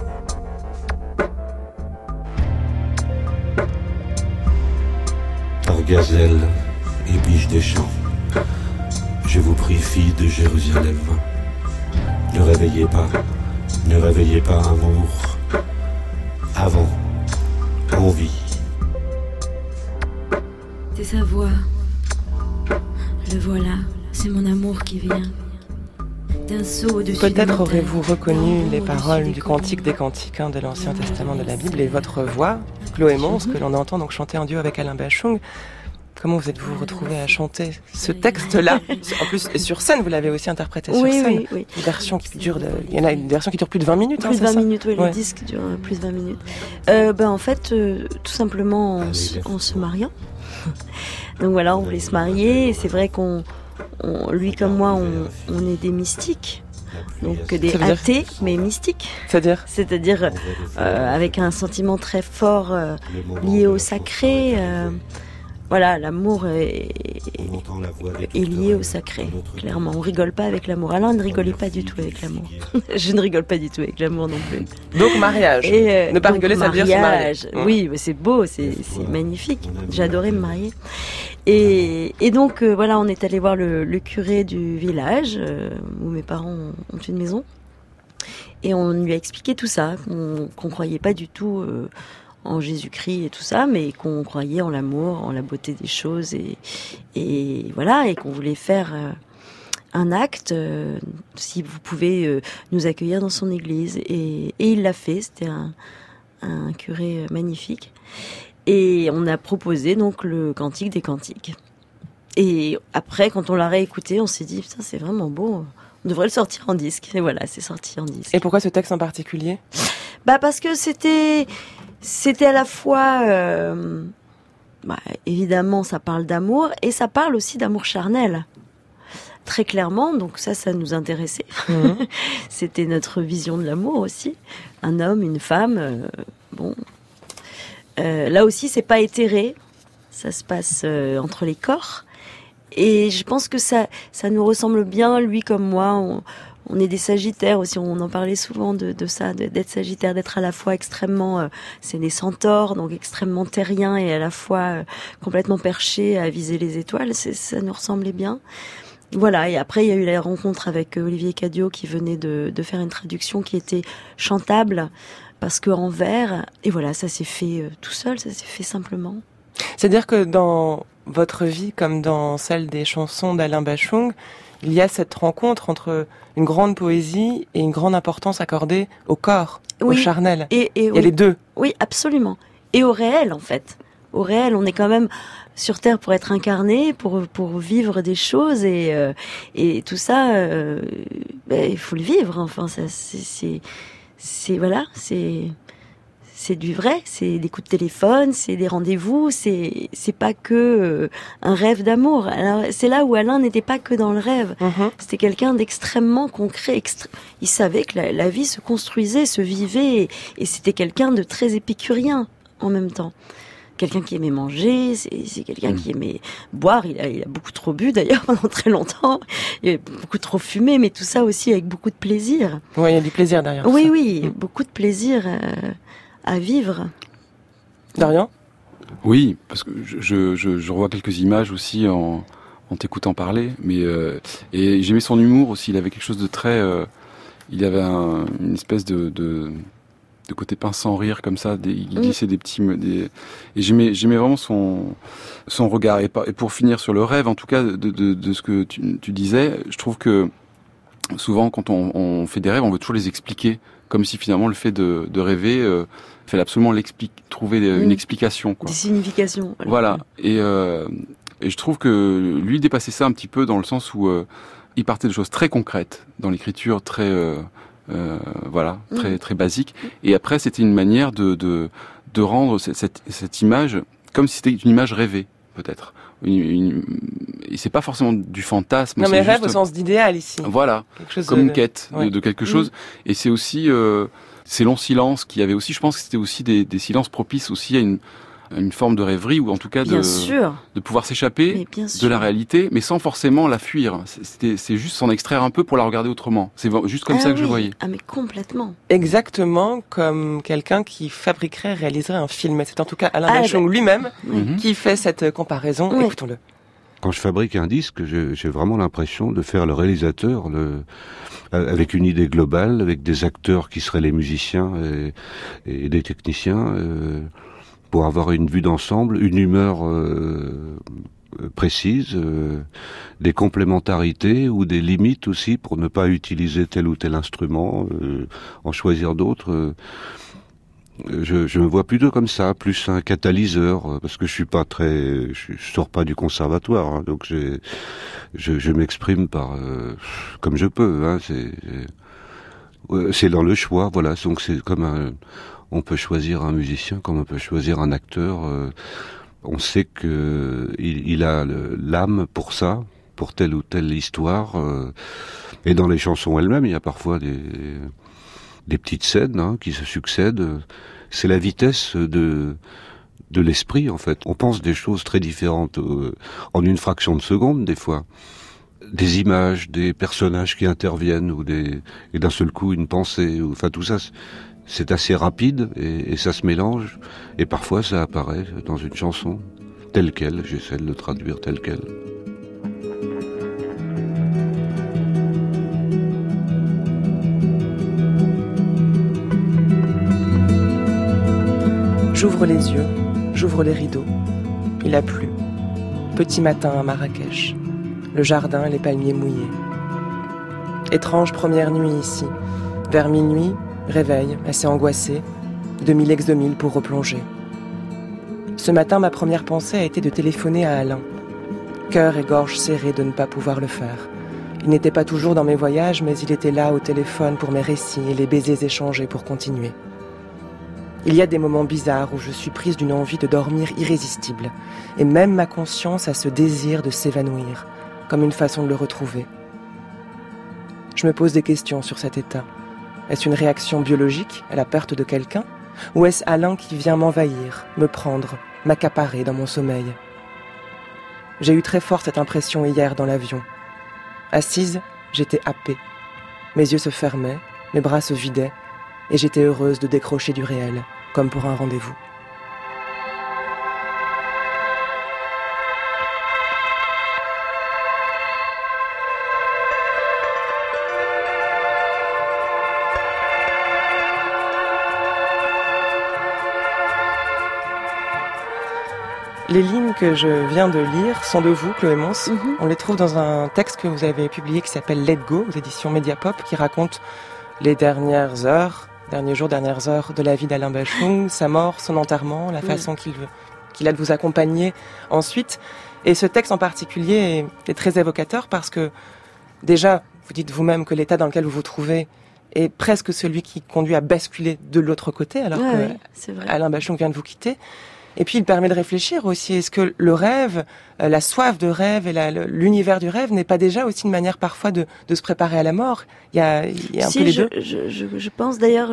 Par gazelle et biche des champs, je vous prie, filles de Jérusalem, ne réveillez pas amour, avant, envie. C'est sa voix, le voilà, c'est mon amour qui vient. D'un saut au-dessus. Peut-être aurez-vous reconnu les paroles du Cantique des Cantiques de l'Ancien Testament de la Bible et votre voix, Chloé Mons, que l'on entend donc chanter en duo avec Alain Bachung. Comment vous êtes-vous retrouvée à chanter ce texte-là? En plus, sur scène, vous l'avez aussi interprété sur scène. Oui. Une version qui dure il y en a une version qui dure plus de 20 minutes. Plus de 20 minutes, oui, le disque dure plus de 20 minutes. En fait, tout simplement en se mariant. Donc voilà, on voulait se marier, et c'est vrai lui comme moi, on est des mystiques. Donc des athées, mais mystiques. C'est-à-dire avec un sentiment très fort lié au sacré. Voilà, l'amour est lié au sacré, clairement. On rigole pas avec l'amour. Alain ne rigolait pas du tout avec l'amour. Je ne rigole pas du tout avec l'amour non plus. Donc mariage. Ne pas rigoler, ça veut dire se marier. Oui, mais c'est beau, c'est magnifique. J'adorais me marier. Et donc, voilà, on est allé voir le curé du village, où mes parents ont une maison. Et on lui a expliqué tout ça, qu'on croyait pas du tout en Jésus-Christ et tout ça, mais qu'on croyait en l'amour, en la beauté des choses, et voilà, et qu'on voulait faire un acte, si vous pouvez nous accueillir dans son église. Et il l'a fait, c'était un curé magnifique. Et on a proposé donc le Cantique des Cantiques. Et après, quand on l'a réécouté, on s'est dit, putain, c'est vraiment beau, on devrait le sortir en disque. Et voilà, c'est sorti en disque. Et pourquoi ce texte en particulier ? Parce que c'était à la fois, évidemment, ça parle d'amour, et ça parle aussi d'amour charnel. Très clairement, donc ça nous intéressait. C'était notre vision de l'amour aussi. Un homme, une femme, là aussi, c'est pas éthéré. Ça se passe entre les corps. Et je pense que ça nous ressemble bien, lui comme moi. On est des Sagittaires aussi, on en parlait souvent de ça, d'être Sagittaire, d'être à la fois extrêmement, c'est des centaures, donc extrêmement terriens et à la fois complètement perchés à viser les étoiles, ça nous ressemblait bien. Voilà, et après il y a eu la rencontre avec Olivier Cadio qui venait de faire une traduction qui était chantable, parce que en vers, et voilà, ça s'est fait tout seul, ça s'est fait simplement. C'est-à-dire que dans votre vie, comme dans celle des chansons d'Alain Bachung, il y a cette rencontre entre une grande poésie et une grande importance accordée au corps, au charnel. Il y a les deux. Oui, absolument. Et au réel, en fait. Au réel, on est quand même sur Terre pour être incarné, pour vivre des choses, et tout ça, il faut le vivre. Enfin, ça, c'est du vrai, c'est des coups de téléphone, c'est des rendez-vous, c'est pas que un rêve d'amour. Alors c'est là où Alain n'était pas que dans le rêve. C'était quelqu'un d'extrêmement concret. Il savait que la vie se construisait, se vivait, et c'était quelqu'un de très épicurien en même temps. Quelqu'un qui aimait manger, c'est quelqu'un qui aimait boire. Il a beaucoup trop bu d'ailleurs pendant très longtemps. Il a beaucoup trop fumé, mais tout ça aussi avec beaucoup de plaisir. Oui, il y a du plaisir derrière. Oui, beaucoup de plaisir à vivre. Dorian ? Oui, parce que je revois quelques images aussi en t'écoutant parler, mais et j'aimais son humour aussi. Il avait quelque chose de très, il avait une espèce de côté pince sans rire comme ça. Il glissait des petits, et j'aimais vraiment son regard. Et pour finir sur le rêve, en tout cas de ce que tu disais, je trouve que souvent quand on fait des rêves, on veut toujours les expliquer, comme si finalement le fait de rêver fallait absolument trouver une explication, quoi. Des significations. Voilà. Et je trouve que lui dépassait ça un petit peu dans le sens où il partait de choses très concrètes dans l'écriture, très très basique. Et après, c'était une manière de rendre cette image comme si c'était une image rêvée, peut-être. Et c'est pas forcément du fantasme. Non, mais rêve au sens d'idéal ici. Voilà, comme une quête de quelque chose. Et c'est aussi ces longs silences qu'il y avait aussi. Je pense que c'était aussi des silences propices aussi à une forme de rêverie, ou en tout cas de pouvoir s'échapper de la réalité, mais sans forcément la fuir. C'est juste s'en extraire un peu pour la regarder autrement. C'est juste comme ça que je voyais. Ah, mais complètement. Exactement comme quelqu'un qui fabriquerait, réaliserait un film. C'est en tout cas Alain Bachung lui-même qui fait cette comparaison. Oui. Écoutons-le. Quand je fabrique un disque, j'ai vraiment l'impression de faire le réalisateur, avec une idée globale, avec des acteurs qui seraient les musiciens et des techniciens, pour avoir une vue d'ensemble, une humeur précise, des complémentarités ou des limites aussi pour ne pas utiliser tel ou tel instrument, en choisir d'autres. Je me vois plutôt comme ça, plus un catalyseur, parce que je sors pas du conservatoire, hein, donc je m'exprime comme je peux, hein, c'est dans le choix, voilà, donc c'est comme on peut choisir un musicien comme on peut choisir un acteur. On sait que il a l'âme pour ça, pour telle ou telle histoire. Et dans les chansons elles-mêmes, il y a parfois des petites scènes qui se succèdent. C'est la vitesse de l'esprit, en fait. On pense des choses très différentes en une fraction de seconde, des fois. Des images, des personnages qui interviennent, et d'un seul coup une pensée. Enfin, tout ça, c'est assez rapide et ça se mélange. Et parfois, ça apparaît dans une chanson telle quelle. J'essaie de le traduire telle quelle. J'ouvre les yeux, j'ouvre les rideaux. Il a plu. Petit matin à Marrakech. Le jardin, les palmiers mouillés. Étrange première nuit ici. Vers minuit, réveil, assez angoissé. 2000 ex 2000 pour replonger. Ce matin, ma première pensée a été de téléphoner à Alain. Cœur et gorge serrés de ne pas pouvoir le faire. Il n'était pas toujours dans mes voyages, mais il était là au téléphone pour mes récits et les baisers échangés pour continuer. Il y a des moments bizarres où je suis prise d'une envie de dormir irrésistible, et même ma conscience a ce désir de s'évanouir, comme une façon de le retrouver. Je me pose des questions sur cet état. Est-ce une réaction biologique à la perte de quelqu'un ? Ou est-ce Alain qui vient m'envahir, me prendre, m'accaparer dans mon sommeil ? J'ai eu très fort cette impression hier dans l'avion. Assise, j'étais happée. Mes yeux se fermaient, mes bras se vidaient, et j'étais heureuse de décrocher du réel, comme pour un rendez-vous. Les lignes que je viens de lire sont de vous, Chloé Mons. On les trouve dans un texte que vous avez publié qui s'appelle Let Go, aux éditions Mediapop, qui raconte les derniers jours, dernières heures de la vie d'Alain Bachung, sa mort, son enterrement, la façon qu'il a de vous accompagner ensuite. Et ce texte en particulier est très évocateur parce que, déjà, vous dites vous-même que l'état dans lequel vous vous trouvez est presque celui qui conduit à basculer de l'autre côté, alors que Alain Bachung vient de vous quitter. Et puis il permet de réfléchir aussi, est-ce que le rêve, la soif de rêve et l'univers du rêve n'est pas déjà aussi une manière parfois de se préparer à la mort? Il y a un peu les deux. Je pense d'ailleurs,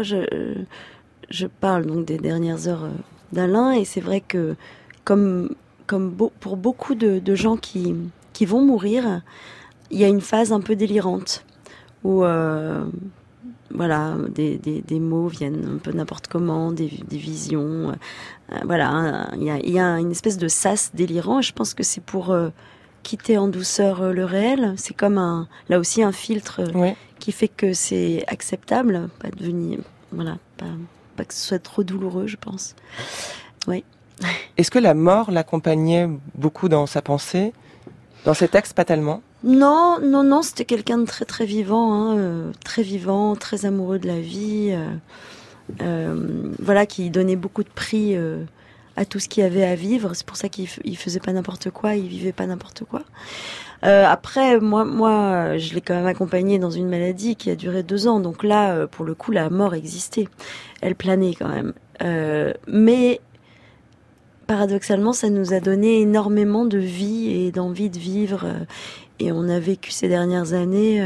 je parle donc des dernières heures d'Alain, et c'est vrai que pour beaucoup de gens qui vont mourir, il y a une phase un peu délirante où voilà, des mots viennent un peu n'importe comment, des visions. Voilà, il y a une espèce de sas délirant. Et je pense que c'est pour quitter en douceur le réel. C'est comme là aussi un filtre qui fait que c'est acceptable, pas devenir, voilà, pas que ce soit trop douloureux, je pense. Oui. Est-ce que la mort l'accompagnait beaucoup dans sa pensée, dans ses textes, pas tellement? Non, c'était quelqu'un de très très vivant, très vivant, très amoureux de la vie, voilà, qui donnait beaucoup de prix à tout ce qu'il y avait à vivre. C'est pour ça qu'il faisait pas n'importe quoi, il vivait pas n'importe quoi. Après, moi, je l'ai quand même accompagné dans une maladie qui a duré 2 ans, donc là, pour le coup, la mort existait, elle planait quand même. Mais paradoxalement, ça nous a donné énormément de vie et d'envie de vivre. Et on a vécu ces dernières années,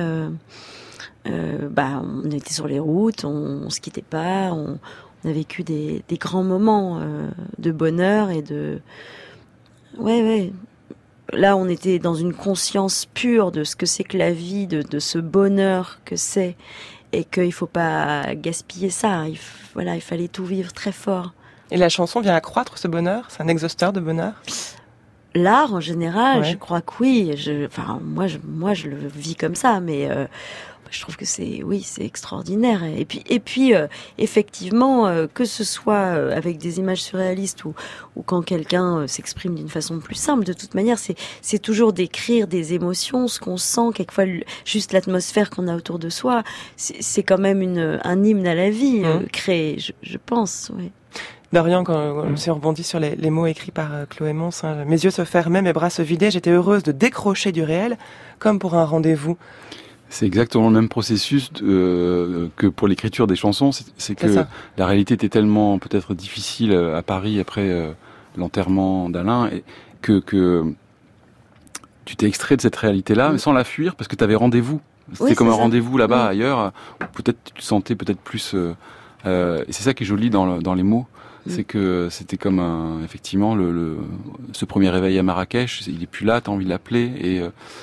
on était sur les routes, on se quittait pas, on a vécu des grands moments de bonheur et de... Ouais. Là, on était dans une conscience pure de ce que c'est que la vie, de ce bonheur que c'est, et qu'il faut pas gaspiller ça. Il fallait tout vivre très fort. Et la chanson vient accroître ce bonheur? C'est un exhausteur de bonheur? L'art, en général, je crois que oui. Moi, je le vis comme ça, mais je trouve que c'est extraordinaire. Et puis, effectivement, que ce soit avec des images surréalistes ou quand quelqu'un s'exprime d'une façon plus simple, de toute manière, c'est toujours d'écrire des émotions, ce qu'on sent, quelquefois juste l'atmosphère qu'on a autour de soi. C'est quand même un hymne à la vie créé, je pense. Oui. Dorian, si on rebondit sur les mots écrits par Chloé Mons, mes yeux se fermaient, mes bras se vidaient, j'étais heureuse de décrocher du réel, comme pour un rendez-vous. C'est exactement le même processus que pour l'écriture des chansons. C'est que la réalité était tellement peut-être difficile à Paris après l'enterrement d'Alain, et que tu t'es extrait de cette réalité-là, mais sans la fuir, parce que tu avais rendez-vous. C'était comme un rendez-vous là-bas, ailleurs. Peut-être tu te sentais peut-être plus... et c'est ça qui est joli dans les mots. C'est que c'était comme effectivement ce premier réveil à Marrakech, il est plus là, t'as envie de l'appeler,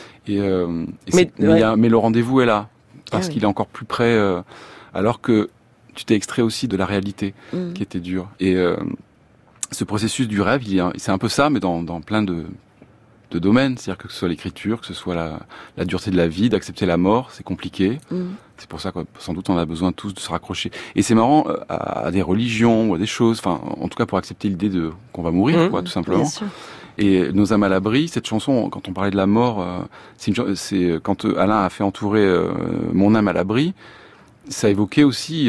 mais le rendez-vous est là parce qu'il est encore plus près, alors que tu t'es extrait aussi de la réalité qui était dure. Et ce processus du rêve, c'est un peu ça, mais dans plein de domaines, c'est-à-dire que ce soit l'écriture, que ce soit la dureté de la vie, d'accepter la mort, c'est compliqué. C'est pour ça que sans doute on a besoin tous de se raccrocher. Et c'est marrant à des religions ou à des choses, enfin en tout cas pour accepter l'idée qu'on va mourir, tout simplement. Bien sûr. Et Nos âmes à l'abri, cette chanson, quand on parlait de la mort, c'est quand Alain a fait entourer Mon âme à l'abri, ça évoquait aussi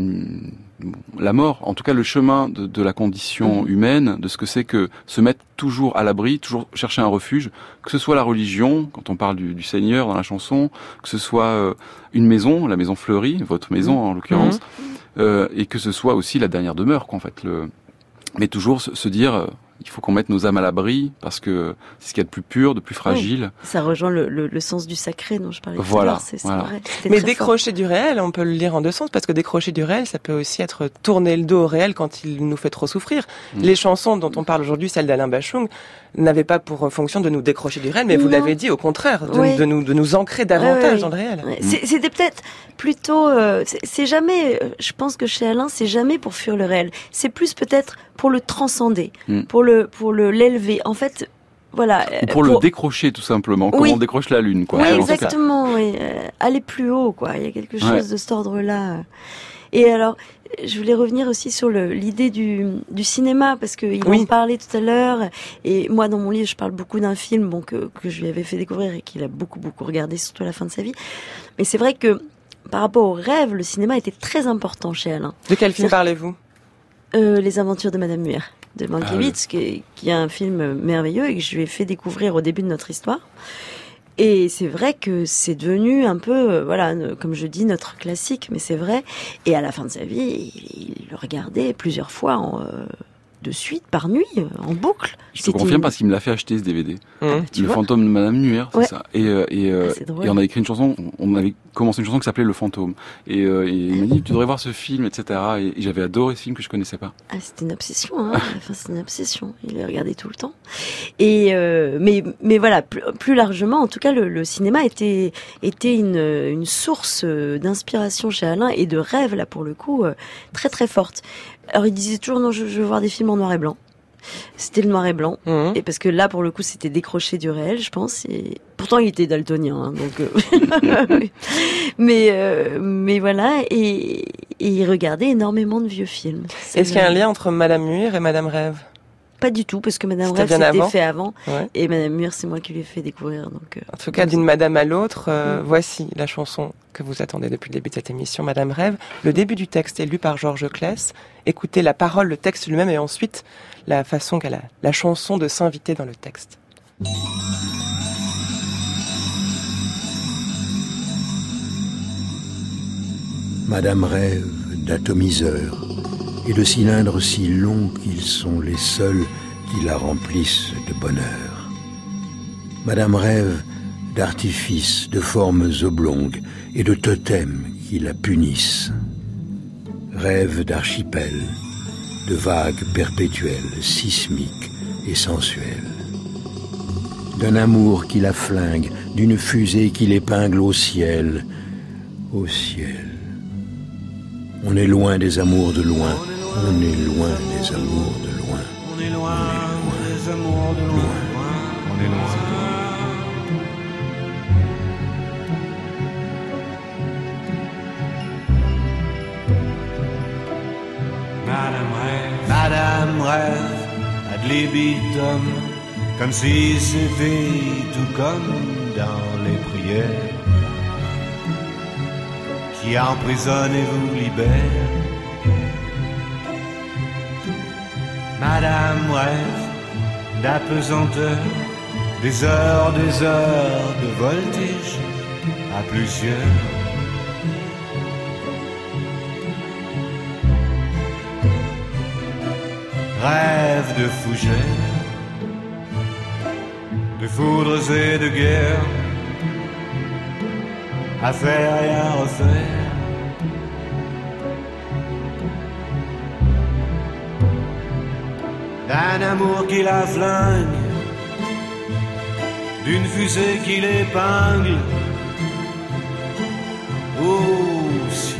la mort, en tout cas le chemin de la condition humaine, de ce que c'est que se mettre toujours à l'abri, toujours chercher un refuge, que ce soit la religion, quand on parle du Seigneur dans la chanson, que ce soit une maison, la maison fleurie, votre maison en l'occurrence, et que ce soit aussi la dernière demeure, quoi, en fait. Mais toujours se dire, Il faut qu'on mette nos âmes à l'abri parce que c'est ce qu'il y a de plus pur, de plus fragile. Oui, ça rejoint le sens du sacré dont je parlais tout à Voilà, l'heure. C'est voilà. vrai. C'était Mais très décrocher du réel, on peut le lire en deux sens, parce que décrocher du réel, ça peut aussi être tourner le dos au réel quand il nous fait trop souffrir. Les chansons dont on parle aujourd'hui, celles d'Alain Bachung, n'avaient pas pour fonction de nous décrocher du réel, mais vous Non. l'avez dit, au contraire, Oui. de nous ancrer davantage dans le réel. Ouais. C'était peut-être plutôt... c'est jamais... je pense que chez Alain, c'est jamais pour fuir le réel. C'est plus peut-être pour le transcender, pour l'élever. En fait, voilà. Ou pour le décrocher, tout simplement. Comme on décroche la lune, quoi. Oui, exactement. Oui. Aller plus haut, quoi. Il y a quelque chose de cet ordre-là. Et alors, je voulais revenir aussi sur l'idée du cinéma, parce qu'il en parlait tout à l'heure. Et moi, dans mon livre, je parle beaucoup d'un film que je lui avais fait découvrir et qu'il a beaucoup regardé, surtout à la fin de sa vie. Mais c'est vrai que, par rapport au rêve, le cinéma était très important chez Alain. De quel film parlez-vous ? Les aventures de Madame Muir, de Mankiewicz, qui est un film merveilleux et que je lui ai fait découvrir au début de notre histoire. Et c'est vrai que c'est devenu un peu, comme je dis, notre classique, mais c'est vrai. Et à la fin de sa vie, il le regardait plusieurs fois de suite, par nuit, en boucle. Je te confirme parce qu'il me l'a fait acheter, ce DVD. Le fantôme de Madame Muir, c'est ça. Et on a écrit une chanson, on avait commencé une chanson qui s'appelait Le Fantôme. Et il m'a dit, tu devrais voir ce film, etc. Et j'avais adoré ce film que je connaissais pas. Ah, c'était une obsession, hein. Enfin, c'est une obsession. Il le regardait tout le temps. Et mais voilà, plus largement, en tout cas, le cinéma était une source d'inspiration chez Alain et de rêve, là, pour le coup, très très forte. Alors il disait toujours non, je veux voir des films en noir et blanc. C'était le noir et blanc, et parce que là pour le coup c'était décroché du réel, je pense. Et pourtant il était daltonien, hein, donc. Mais voilà, et il regardait énormément de vieux films. Est-ce qu'il y a un lien entre Madame Muir et Madame Rêve ? Pas du tout, parce que Madame Rêve c'était fait avant, et Madame Muir c'est moi qui lui ai fait découvrir. Donc. En tout cas, d'une Madame à l'autre, voici la chanson que vous attendez depuis le début de cette émission, Madame Rêve. Le début du texte est lu par Georges Claes. Écoutez la parole, le texte lui-même, et ensuite la façon qu'a la chanson de s'inviter dans le texte. Madame Rêve d'atomiseur et de cylindres si longs qu'ils sont les seuls qui la remplissent de bonheur. Madame Rêve d'artifices, de formes oblongues et de totems qui la punissent. Rêve d'archipels, de vagues perpétuelles, sismiques et sensuelles. D'un amour qui la flingue, d'une fusée qui l'épingle au ciel, au ciel. On est loin des amours de loin, on est loin des amours de loin. On est loin des amours de loin, on est loin. Madame Rêve, ad libitum, comme si c'était tout comme dans les prières, qui emprisonne et vous libère. Madame Rêve d'apesanteur, des heures de voltige à plusieurs. Rêve de fougères, de foudres et de guerre, à faire et à refaire. D'un amour qui la flingue, d'une fusée qui l'épingle au ciel.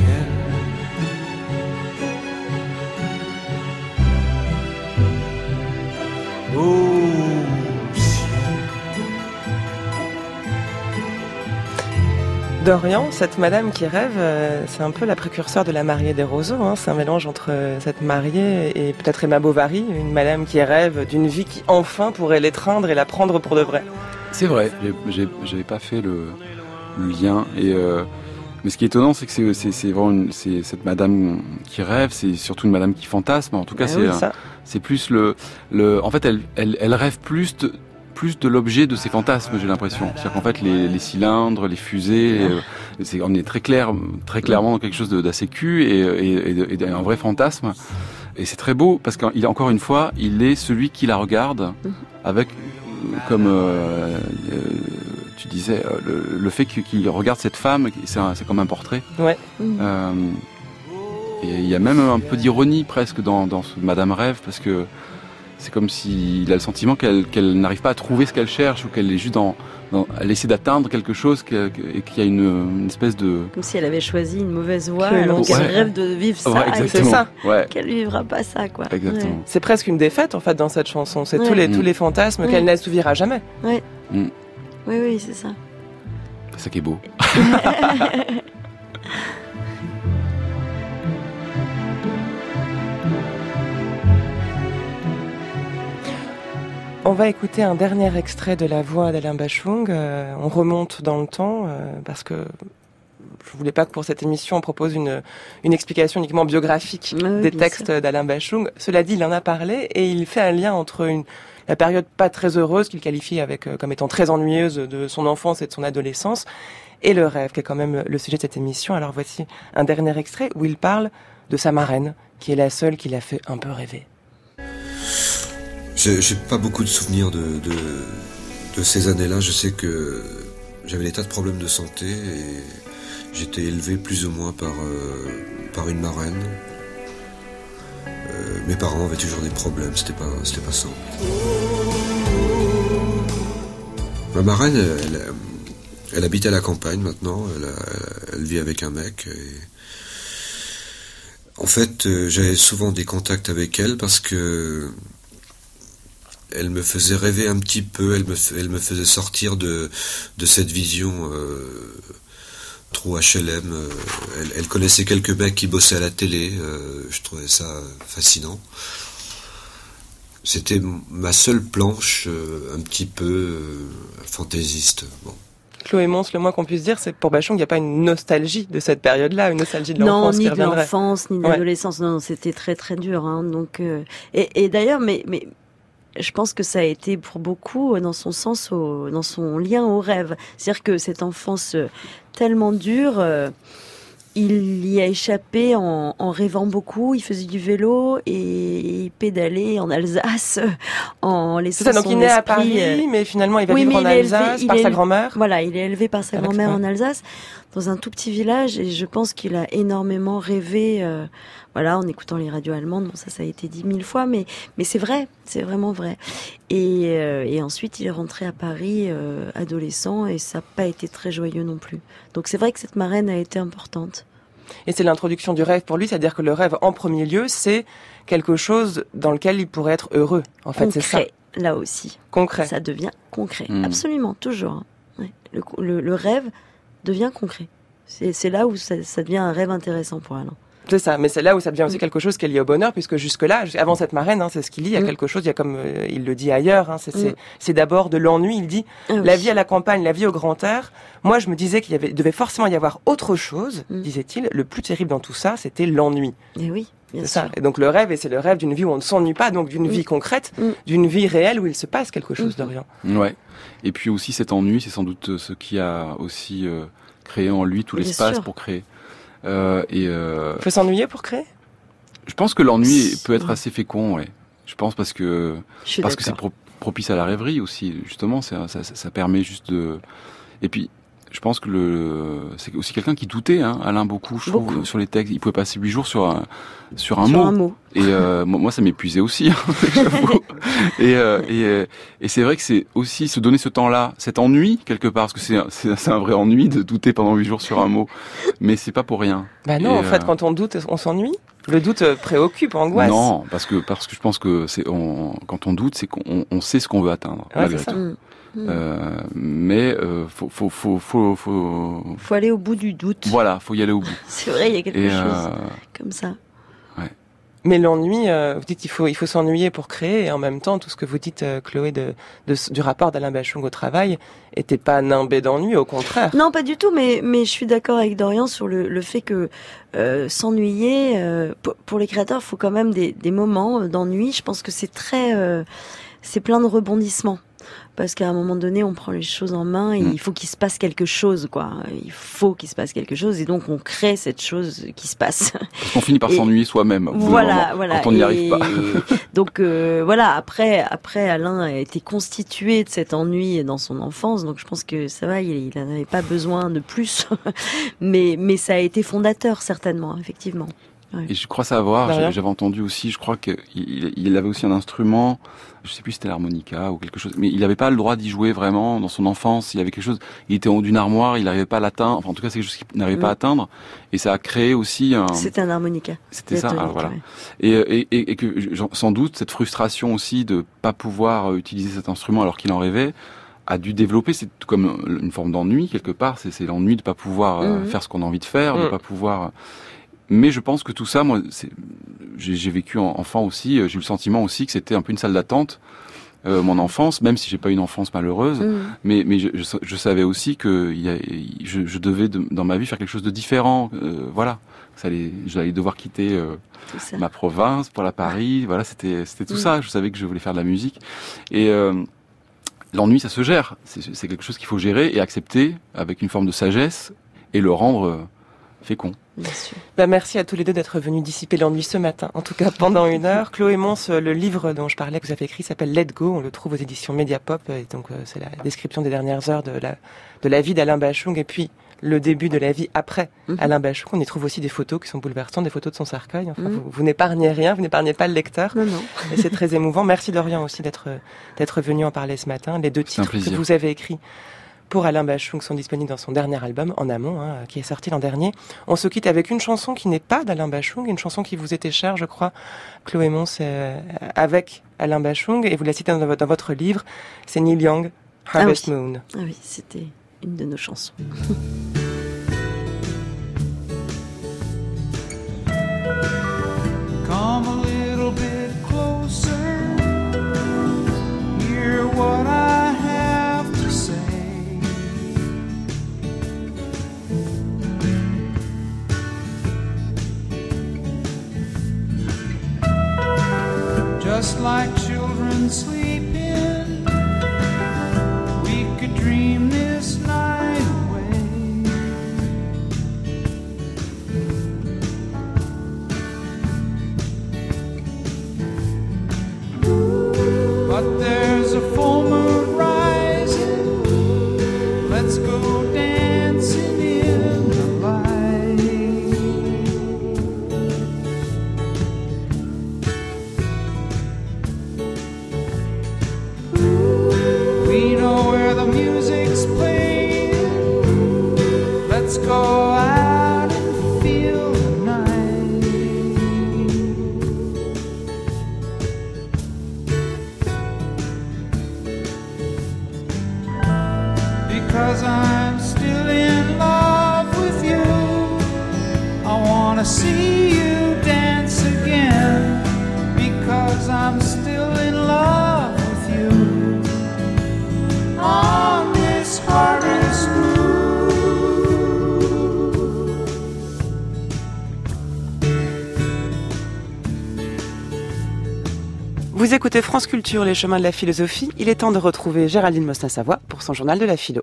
Dorian, cette madame qui rêve, c'est un peu la précurseur de la mariée des roseaux. Hein. C'est un mélange entre cette mariée et peut-être Emma Bovary, une madame qui rêve d'une vie qui enfin pourrait l'étreindre et la prendre pour de vrai. C'est vrai, j'avais pas fait le lien. Mais ce qui est étonnant, c'est que c'est vraiment c'est cette madame qui rêve, c'est surtout une madame qui fantasme. En tout cas, c'est plus en fait, elle rêve plus de l'objet de ses fantasmes, j'ai l'impression. C'est-à-dire qu'en fait, les cylindres, les fusées, on est très clairement dans quelque chose d'assez cul et un vrai fantasme. et c'est très beau parce qu'encore une fois, il est celui qui la regarde avec, comme tu disais, le fait qu'il regarde cette femme, c'est comme un portrait. Ouais. Et il y a même un peu d'ironie presque dans ce Madame Rêve, parce que c'est comme s'il a le sentiment qu'elle n'arrive pas à trouver ce qu'elle cherche, ou qu'elle est juste elle essaie d'atteindre quelque chose et qu'il y a une espèce de... Comme si elle avait choisi une mauvaise voie, alors qu'elle rêve de vivre ça, exactement. C'est ça. Ouais. Qu'elle vivra pas ça, quoi. Exactement. Ouais. C'est presque une défaite en fait dans cette chanson. C'est tous les fantasmes qu'elle n'assouvira jamais. Ouais. Oui, c'est ça. C'est ça qui est beau. On va écouter un dernier extrait de la voix d'Alain Bachung. On remonte dans le temps parce que je voulais pas que pour cette émission on propose une explication uniquement biographique des textes d'Alain Bachung. Cela dit, il en a parlé et il fait un lien entre la période pas très heureuse qu'il qualifie comme étant très ennuyeuse de son enfance et de son adolescence et le rêve qui est quand même le sujet de cette émission. Alors voici un dernier extrait où il parle de sa marraine qui est la seule qui l'a fait un peu rêver. J'ai pas beaucoup de souvenirs de ces années-là. Je sais que j'avais des tas de problèmes de santé et j'étais élevé plus ou moins par une marraine. Mes parents avaient toujours des problèmes, c'était pas simple. Ma marraine, elle habite à la campagne maintenant. Elle vit avec un mec. En fait, j'avais souvent des contacts avec elle parce que elle me faisait rêver un petit peu, elle me faisait sortir de cette vision trop HLM. Elle connaissait quelques mecs qui bossaient à la télé, je trouvais ça fascinant. C'était ma seule planche un petit peu fantaisiste. Bon. Chloé Mons, le moins qu'on puisse dire, c'est que pour Bachung, il n'y a pas une nostalgie de cette période-là, une nostalgie de l'enfance qui reviendrait. Non, ni de l'enfance, ni de l'adolescence. Non, c'était très très dur. Hein, donc, et d'ailleurs, mais je pense que ça a été pour beaucoup dans son sens, dans son lien au rêve. C'est-à-dire que cette enfance tellement dure, il y a échappé en rêvant beaucoup. Il faisait du vélo et il pédalait en Alsace en laissant son esprit. Donc il naît à Paris, mais finalement il va vivre en Alsace par sa grand-mère. Voilà, il est élevé par sa grand-mère en Alsace, dans un tout petit village, et je pense qu'il a énormément rêvé. En écoutant les radios allemandes, bon ça a été dit 1000 fois, mais c'est vrai, c'est vraiment vrai. Et ensuite il est rentré à Paris adolescent et ça n'a pas été très joyeux non plus. Donc c'est vrai que cette marraine a été importante. Et c'est l'introduction du rêve pour lui, c'est-à-dire que le rêve en premier lieu, c'est quelque chose dans lequel il pourrait être heureux. En fait, concret, c'est ça. Là aussi. Concret. Ça devient concret, absolument, toujours. Ouais. Le rêve devient concret. C'est là où ça devient un rêve intéressant pour Alain. C'est ça, mais c'est là où ça devient aussi quelque chose qui est lié au bonheur, puisque jusque-là, avant cette marraine, c'est ce qu'il dit, il y a quelque chose, il y a comme il le dit ailleurs, c'est d'abord de l'ennui, il dit, la vie à la campagne, la vie au grand air, moi je me disais devait forcément y avoir autre chose, disait-il, le plus terrible dans tout ça, c'était l'ennui. Et oui, bien sûr. Ça. Et donc le rêve, c'est le rêve d'une vie où on ne s'ennuie pas, donc d'une vie concrète, d'une vie réelle où il se passe quelque chose de rien. Ouais, et puis aussi cet ennui, c'est sans doute ce qui a aussi créé en lui tout l'espace pour créer. Il faut s'ennuyer pour créer. Je pense que l'ennui peut être assez fécond, ouais. Je pense parce que c'est propice à la rêverie aussi. Justement, ça permet juste de. Et puis, je pense que c'est aussi quelqu'un qui doutait, Alain, beaucoup, je trouve, sur les textes. Il pouvait passer 8 jours sur un mot. Et moi, ça m'épuisait aussi, j'avoue. Et c'est vrai que c'est aussi se donner ce temps-là, cet ennui quelque part, parce que c'est un vrai ennui de douter pendant 8 jours sur un mot. Mais c'est pas pour rien. Bah non, en fait, quand on doute, on s'ennuie. Le doute préoccupe, angoisse. Non, parce que je pense que quand on doute, c'est qu'on sait ce qu'on veut atteindre, malgré tout. Mais faut aller au bout du doute. Voilà, faut y aller au bout. C'est vrai, il y a quelque chose comme ça. Ouais. Mais l'ennui, vous dites il faut s'ennuyer pour créer, et en même temps tout ce que vous dites, Chloé, du rapport d'Alain Bachung au travail, était pas nimbé d'ennui, au contraire. Non, pas du tout. Mais je suis d'accord avec Dorian sur le fait que s'ennuyer, pour les créateurs, il faut quand même des moments d'ennui. Je pense que c'est très c'est plein de rebondissements. Parce qu'à un moment donné, on prend les choses en main et il faut qu'il se passe quelque chose, quoi. Il faut qu'il se passe quelque chose et donc on crée cette chose qui se passe. Parce qu'on finit par s'ennuyer soi-même. Voilà. Quand on n'y arrive pas. Donc voilà. Après, Alain a été constitué de cet ennui dans son enfance, donc je pense que ça va. Il n'en avait pas besoin de plus, mais ça a été fondateur certainement, effectivement. Ouais. Et je crois savoir, j'avais entendu aussi, je crois qu'il avait aussi un instrument, je sais plus si c'était l'harmonica ou quelque chose, mais il n'avait pas le droit d'y jouer vraiment dans son enfance. Il y avait quelque chose, il était en haut d'une armoire, il n'arrivait pas à l'atteindre, enfin en tout cas c'est quelque chose qu'il n'arrivait pas à atteindre, et ça a créé aussi un... C'était un harmonica. C'était ça, alors voilà. Ouais. Et que sans doute cette frustration aussi de pas pouvoir utiliser cet instrument alors qu'il en rêvait, a dû développer, c'est comme une forme d'ennui quelque part, c'est l'ennui de pas pouvoir faire ce qu'on a envie de faire, de pas pouvoir... Mais je pense que tout ça, moi, j'ai vécu enfant aussi, j'ai eu le sentiment aussi que c'était un peu une salle d'attente, mon enfance, même si j'ai pas eu une enfance malheureuse, mais je savais aussi que je devais dans ma vie faire quelque chose de différent, voilà. J'allais devoir quitter ma province pour la Paris, voilà, c'était tout ça. Je savais que je voulais faire de la musique et l'ennui, ça se gère. C'est quelque chose qu'il faut gérer et accepter avec une forme de sagesse et le rendre fécond. Bien sûr. Merci à tous les deux d'être venus dissiper l'ennui ce matin, en tout cas pendant 1 heure. Chloé Mons, le livre dont je parlais, que vous avez écrit, s'appelle Let Go. On le trouve aux éditions Mediapop. Et donc c'est la description des dernières heures de la vie d'Alain Bachung et puis le début de la vie après Alain Bachung. On y trouve aussi des photos qui sont bouleversantes, des photos de son cercueil. Enfin, vous n'épargnez rien, vous n'épargnez pas le lecteur. Non. Et c'est très émouvant. Merci Dorian aussi d'être venu en parler ce matin. Les 2 titres que vous avez écrits pour Alain Bachung sont disponibles dans son dernier album, En Amont, qui est sorti l'an dernier. On se quitte avec une chanson qui n'est pas d'Alain Bachung, une chanson qui vous était chère, je crois, Chloé Mons, avec Alain Bachung, et vous la citez dans votre livre, c'est Neil Young, Harvest Moon. Ah oui, c'était une de nos chansons. Come a little bit closer, hear what I have to say. Just like children sleeping, we could dream this night away. But there's a full moon rising, let's go dancing in the light. We know where the music's playing, let's go out and feel the night. Because I'm still in love with you, I wanna see you dance again. Because I'm still in love with you on this harvest moon. Vous écoutez France Culture, les chemins de la philosophie. Il est temps de retrouver Géraldine Mostin-Savoie pour son journal de la philo.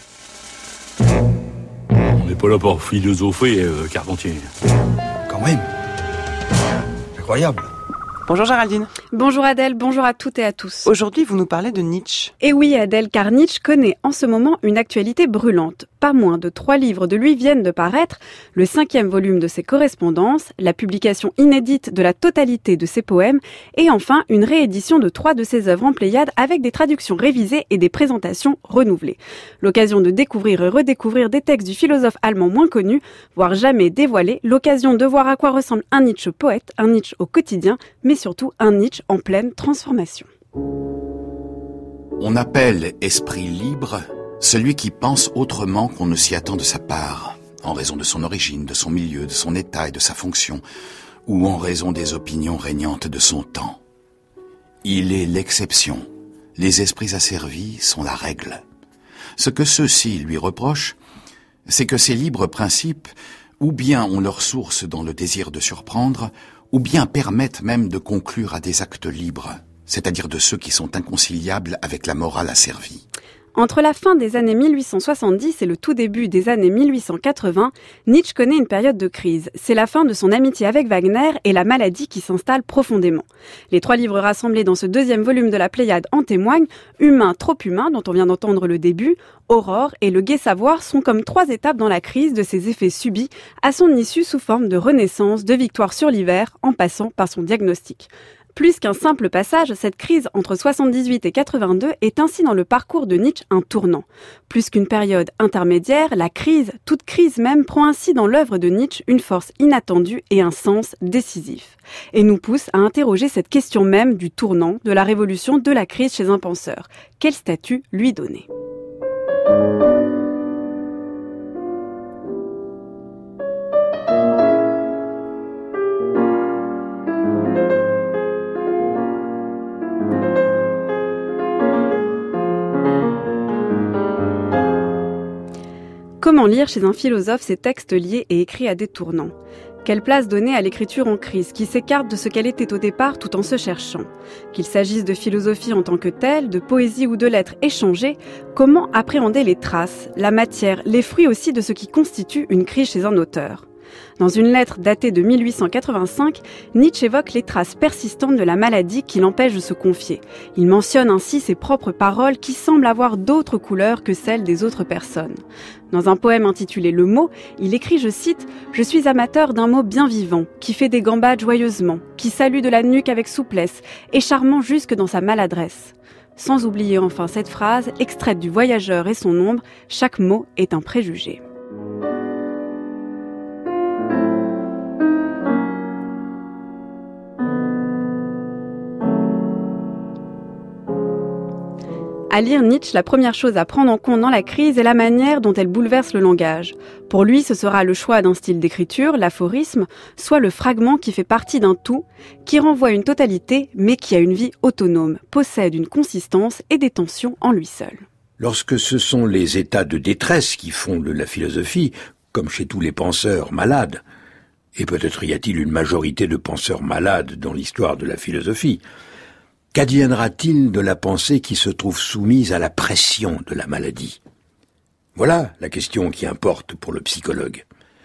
On n'est pas là pour philosopher, Carpentier. Quand même. C'est incroyable. Bonjour Géraldine. Bonjour Adèle, bonjour à toutes et à tous. Aujourd'hui, vous nous parlez de Nietzsche. Et oui Adèle, car Nietzsche connaît en ce moment une actualité brûlante. Pas moins de 3 livres de lui viennent de paraître, le 5e volume de ses correspondances, la publication inédite de la totalité de ses poèmes, et enfin une réédition de 3 de ses œuvres en Pléiade avec des traductions révisées et des présentations renouvelées. L'occasion de découvrir et redécouvrir des textes du philosophe allemand moins connu, voire jamais dévoilé, l'occasion de voir à quoi ressemble un Nietzsche poète, un Nietzsche au quotidien, mais surtout un Nietzsche en pleine transformation. On appelle esprit libre celui qui pense autrement qu'on ne s'y attend de sa part, en raison de son origine, de son milieu, de son état et de sa fonction, ou en raison des opinions régnantes de son temps. Il est l'exception. Les esprits asservis sont la règle. Ce que ceux-ci lui reprochent, c'est que ces libres principes, ou bien ont leur source dans le désir de surprendre, ou bien permettent même de conclure à des actes libres, c'est-à-dire de ceux qui sont inconciliables avec la morale asservie. Entre la fin des années 1870 et le tout début des années 1880, Nietzsche connaît une période de crise. C'est la fin de son amitié avec Wagner et la maladie qui s'installe profondément. Les 3 livres rassemblés dans ce 2e volume de la Pléiade en témoignent. Humain, trop humain, dont on vient d'entendre le début, Aurore et Le Gai Savoir sont comme 3 étapes dans la crise de ses effets subis, à son issue sous forme de renaissance, de victoire sur l'hiver, en passant par son diagnostic. Plus qu'un simple passage, cette crise entre 78 et 82 est ainsi dans le parcours de Nietzsche un tournant. Plus qu'une période intermédiaire, la crise, toute crise même, prend ainsi dans l'œuvre de Nietzsche une force inattendue et un sens décisif. Et nous pousse à interroger cette question même du tournant, de la révolution, de la crise chez un penseur. Quel statut lui donner ? Comment lire chez un philosophe ces textes liés et écrits à des tournants ? Quelle place donner à l'écriture en crise, qui s'écarte de ce qu'elle était au départ tout en se cherchant ? Qu'il s'agisse de philosophie en tant que telle, de poésie ou de lettres échangées, comment appréhender les traces, la matière, les fruits aussi de ce qui constitue une crise chez un auteur ? Dans une lettre datée de 1885, Nietzsche évoque les traces persistantes de la maladie qui l'empêchent de se confier. Il mentionne ainsi ses propres paroles qui semblent avoir d'autres couleurs que celles des autres personnes. Dans un poème intitulé « Le mot », il écrit, je cite, « Je suis amateur d'un mot bien vivant, qui fait des gambades joyeusement, qui salue de la nuque avec souplesse, et charmant jusque dans sa maladresse. » Sans oublier enfin cette phrase, extraite du Voyageur et son ombre, chaque mot est un préjugé. À lire Nietzsche, la première chose à prendre en compte dans la crise est la manière dont elle bouleverse le langage. Pour lui, ce sera le choix d'un style d'écriture, l'aphorisme, soit le fragment qui fait partie d'un tout, qui renvoie à une totalité, mais qui a une vie autonome, possède une consistance et des tensions en lui seul. Lorsque ce sont les états de détresse qui fondent la philosophie, comme chez tous les penseurs malades, et peut-être y a-t-il une majorité de penseurs malades dans l'histoire de la philosophie, qu'adviendra-t-il de la pensée qui se trouve soumise à la pression de la maladie ? Voilà la question qui importe pour le psychologue.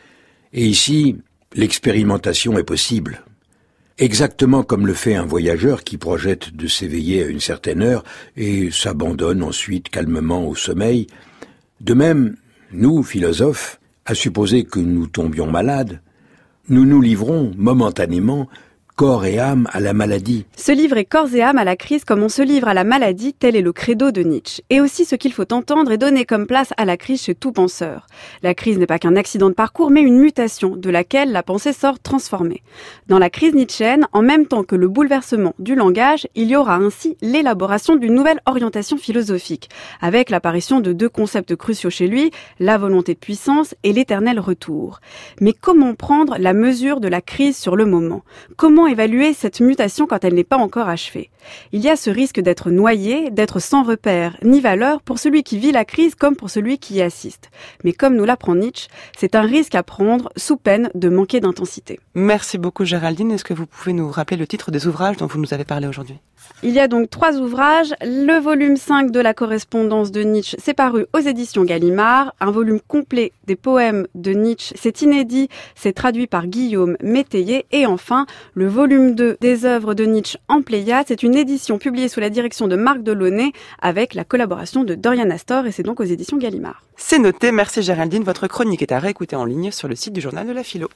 Et ici, l'expérimentation est possible. Exactement comme le fait un voyageur qui projette de s'éveiller à une certaine heure et s'abandonne ensuite calmement au sommeil. De même, nous, philosophes, à supposer que nous tombions malades, nous nous livrons momentanément corps et âme à la maladie. Se livrer corps et âme à la crise comme on se livre à la maladie, tel est le credo de Nietzsche. Et aussi ce qu'il faut entendre et donner comme place à la crise chez tout penseur. La crise n'est pas qu'un accident de parcours, mais une mutation de laquelle la pensée sort transformée. Dans la crise nietzschéenne, en même temps que le bouleversement du langage, il y aura ainsi l'élaboration d'une nouvelle orientation philosophique, avec l'apparition de 2 concepts cruciaux chez lui, la volonté de puissance et l'éternel retour. Mais comment prendre la mesure de la crise sur le moment ? Comment évaluer cette mutation quand elle n'est pas encore achevée ? Il y a ce risque d'être noyé, d'être sans repère ni valeur pour celui qui vit la crise comme pour celui qui y assiste. Mais comme nous l'apprend Nietzsche, c'est un risque à prendre sous peine de manquer d'intensité. Merci beaucoup Géraldine. Est-ce que vous pouvez nous rappeler le titre des ouvrages dont vous nous avez parlé aujourd'hui ? Il y a donc 3 ouvrages. Le volume 5 de la correspondance de Nietzsche, c'est paru aux éditions Gallimard. Un volume complet des poèmes de Nietzsche, c'est inédit, c'est traduit par Guillaume Métayer. Et enfin, le volume 2 des œuvres de Nietzsche en Pléiade, c'est une édition publiée sous la direction de Marc Delaunay avec la collaboration de Dorian Astor et c'est donc aux éditions Gallimard. C'est noté, merci Géraldine. Votre chronique est à réécouter en ligne sur le site du Journal de la Philo.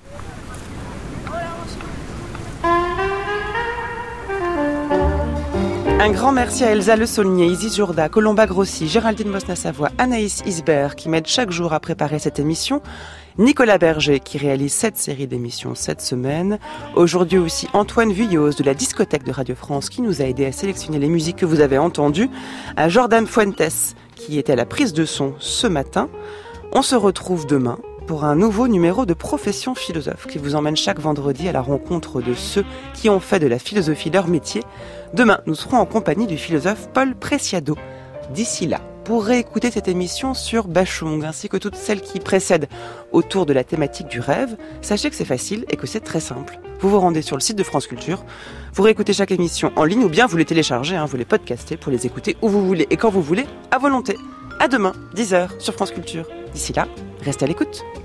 Un grand merci à Elsa Le Saulnier, Isis Jourda, Colomba Grossi, Géraldine Mosna-Savoie, Anaïs Isbert qui m'aident chaque jour à préparer cette émission, Nicolas Berger qui réalise cette série d'émissions cette semaine, aujourd'hui aussi Antoine Vuillos de la discothèque de Radio France qui nous a aidé à sélectionner les musiques que vous avez entendues, à Jordan Fuentes qui était à la prise de son ce matin. On se retrouve demain pour un nouveau numéro de Profession Philosophe qui vous emmène chaque vendredi à la rencontre de ceux qui ont fait de la philosophie leur métier. Demain, nous serons en compagnie du philosophe Paul Preciado. D'ici là, pour réécouter cette émission sur Bachung, ainsi que toutes celles qui précèdent autour de la thématique du rêve. Sachez que c'est facile et que c'est très simple. Vous vous rendez sur le site de France Culture, vous réécoutez chaque émission en ligne ou bien vous les téléchargez, vous les podcastez pour les écouter où vous voulez et quand vous voulez, à volonté. À demain, 10h sur France Culture. D'ici là, restez à l'écoute.